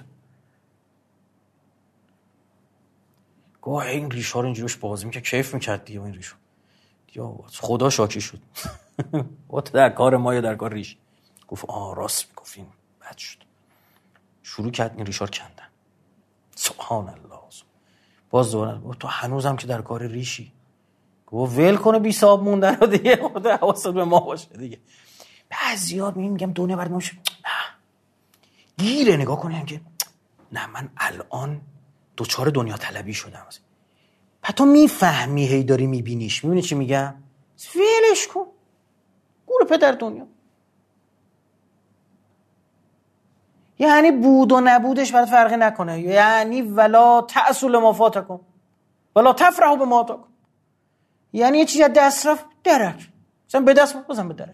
Speaker 2: گوه این ریش‌ها رو اینجوریش بازی میکرد، کیف میکرد دیگه این ریشو. یا خدا شاکی شد. و در کار ما یا در کار ریش. گفت آه راست میگفت، این بد شد. شروع کرد این ریش‌ها رو کندن. سبحان الله. باز دوباره تو هنوزم که در کار ریشی. گفت ول کنه بی صاحب موندن رو دیگه، خدا حواست به ما باشه دیگه. بعضیا میگم دنیا برای ما میشه نه گیره، نگاه کنیم که نه من الان دوچار دنیا طلبی شدم. بعد تو میفهمی، هی داری میبینیش، میبینی چی میگم؟ ولش کن، گور پدر دنیا. یعنی بود و نبودش برات فرقی نکنه، یعنی ولا تأسل ما فاتکم ولا تفرحوا بما آتاکم. یعنی یه چیزی از دست رفت درک، مثلا به دست بزن به درک،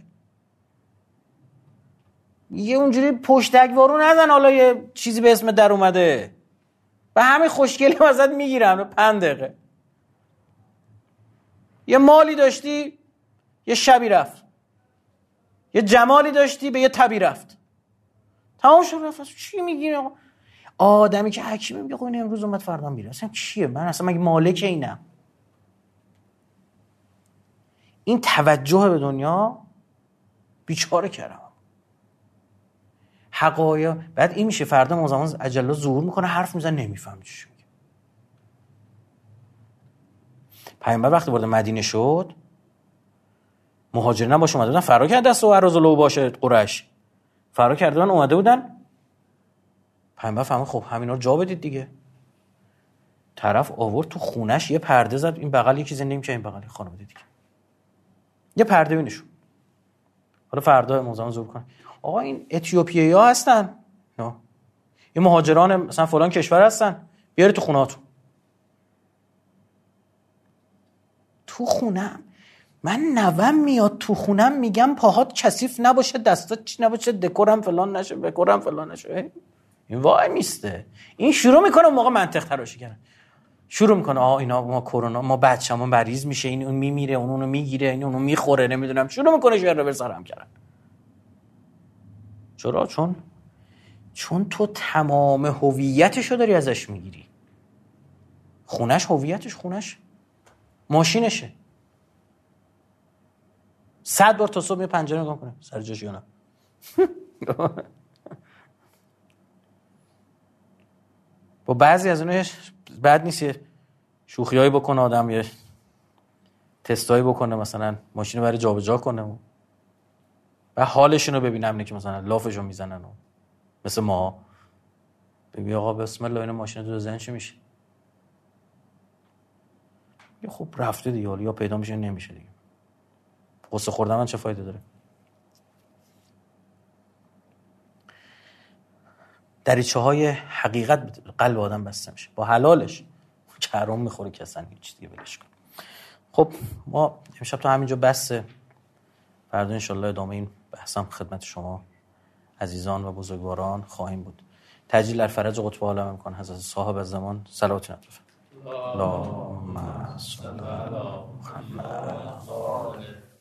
Speaker 2: یه اونجوری پشتکوارو نزن حالا یه چیزی به اسم در اومده و همین خوشگلی ازت میگیرم پنج دقیقه. یه مالی داشتی یه شبی رفت، یه جمالی داشتی به یه تبی رفت، تمام شد رفت. چی میگی آقا؟ آدمی که حکیمه میگه خب این امروز اومد فردا میره، اصلا چیه؟ من اصلا مگه مالک اینم؟ این توجه به دنیا بیچاره کردم. حقایق بعد این میشه فردا ما زمان اجلا ظهور میکنه، حرف میزنه نمیفهم چی میگه. پیامبر وقتی وارد مدینه شد، مهاجرین هم باش اومده بودن، فرار کرد دست و عرض لو باشه قریش فرار کردن اومده بودن. پیامبر فهمید خب همینا رو جا بدید دیگه. طرف آورد تو خونش یه پرده زد، این بغل یکی زندگی می‌کنه، این بغل خانم دیگه یه پرده بینشون. حالا فردا موزم ظهور کنه آقا این اتیوپیایی‌ها هستن، نه این مهاجران مثلا فلان کشور هستن، بیاری تو خونه‌هاتون. تو خونم من نوام میاد تو خونم میگم پاهات کثیف نباشه، دستات چی نباشه، دکورم فلان نشه، بکورم فلان نشه. این وای میسته، این شروع میکنه اون موقع منطق تراشی کردن، شروع میکنه آ اینا ما کرونا ما بچه‌مون مریض میشه، این اون میمیره، اون اونو میگیره، این اونو میخوره، نمیدونم، شروع میکنه شعر رو برسرم کردن. چرا؟ چون چون تو تمام هویتشو داری ازش میگیری. خونش هویتش، خونش ماشینشه. صد بار تا صبح می پنجره نگاه کنه سر جاش یا نه. با بعضی از اونها بد نیست یه شوخیایی بکنه آدم، یه تستایی بکنه، مثلا ماشین رو برای جابجا کنه و حالشون رو ببینم، نه که مثلا لافشو میزنن و مثل ما بگی آقا بسم الله این ماشین تو زن چی میشه؟ یا خب رفته دیگه، حالا یا پیدا میشه نمیشه دیگه. قصه خوردن من چه فایده داره؟ دریچه های حقیقت قلب آدم بسته میشه با حلالش که حرام میخوره که اصلا هیچ دیگه ولش کن. خب ما امشب تو همینجا بسه، فردا انشالله ادامه این بحثم خدمت شما عزیزان و بزرگواران خواهیم بود. تجلیل الفرج قطب عالم امکان حضرت صاحب الزمان صلوات نطفه اللهم صل علی محمد.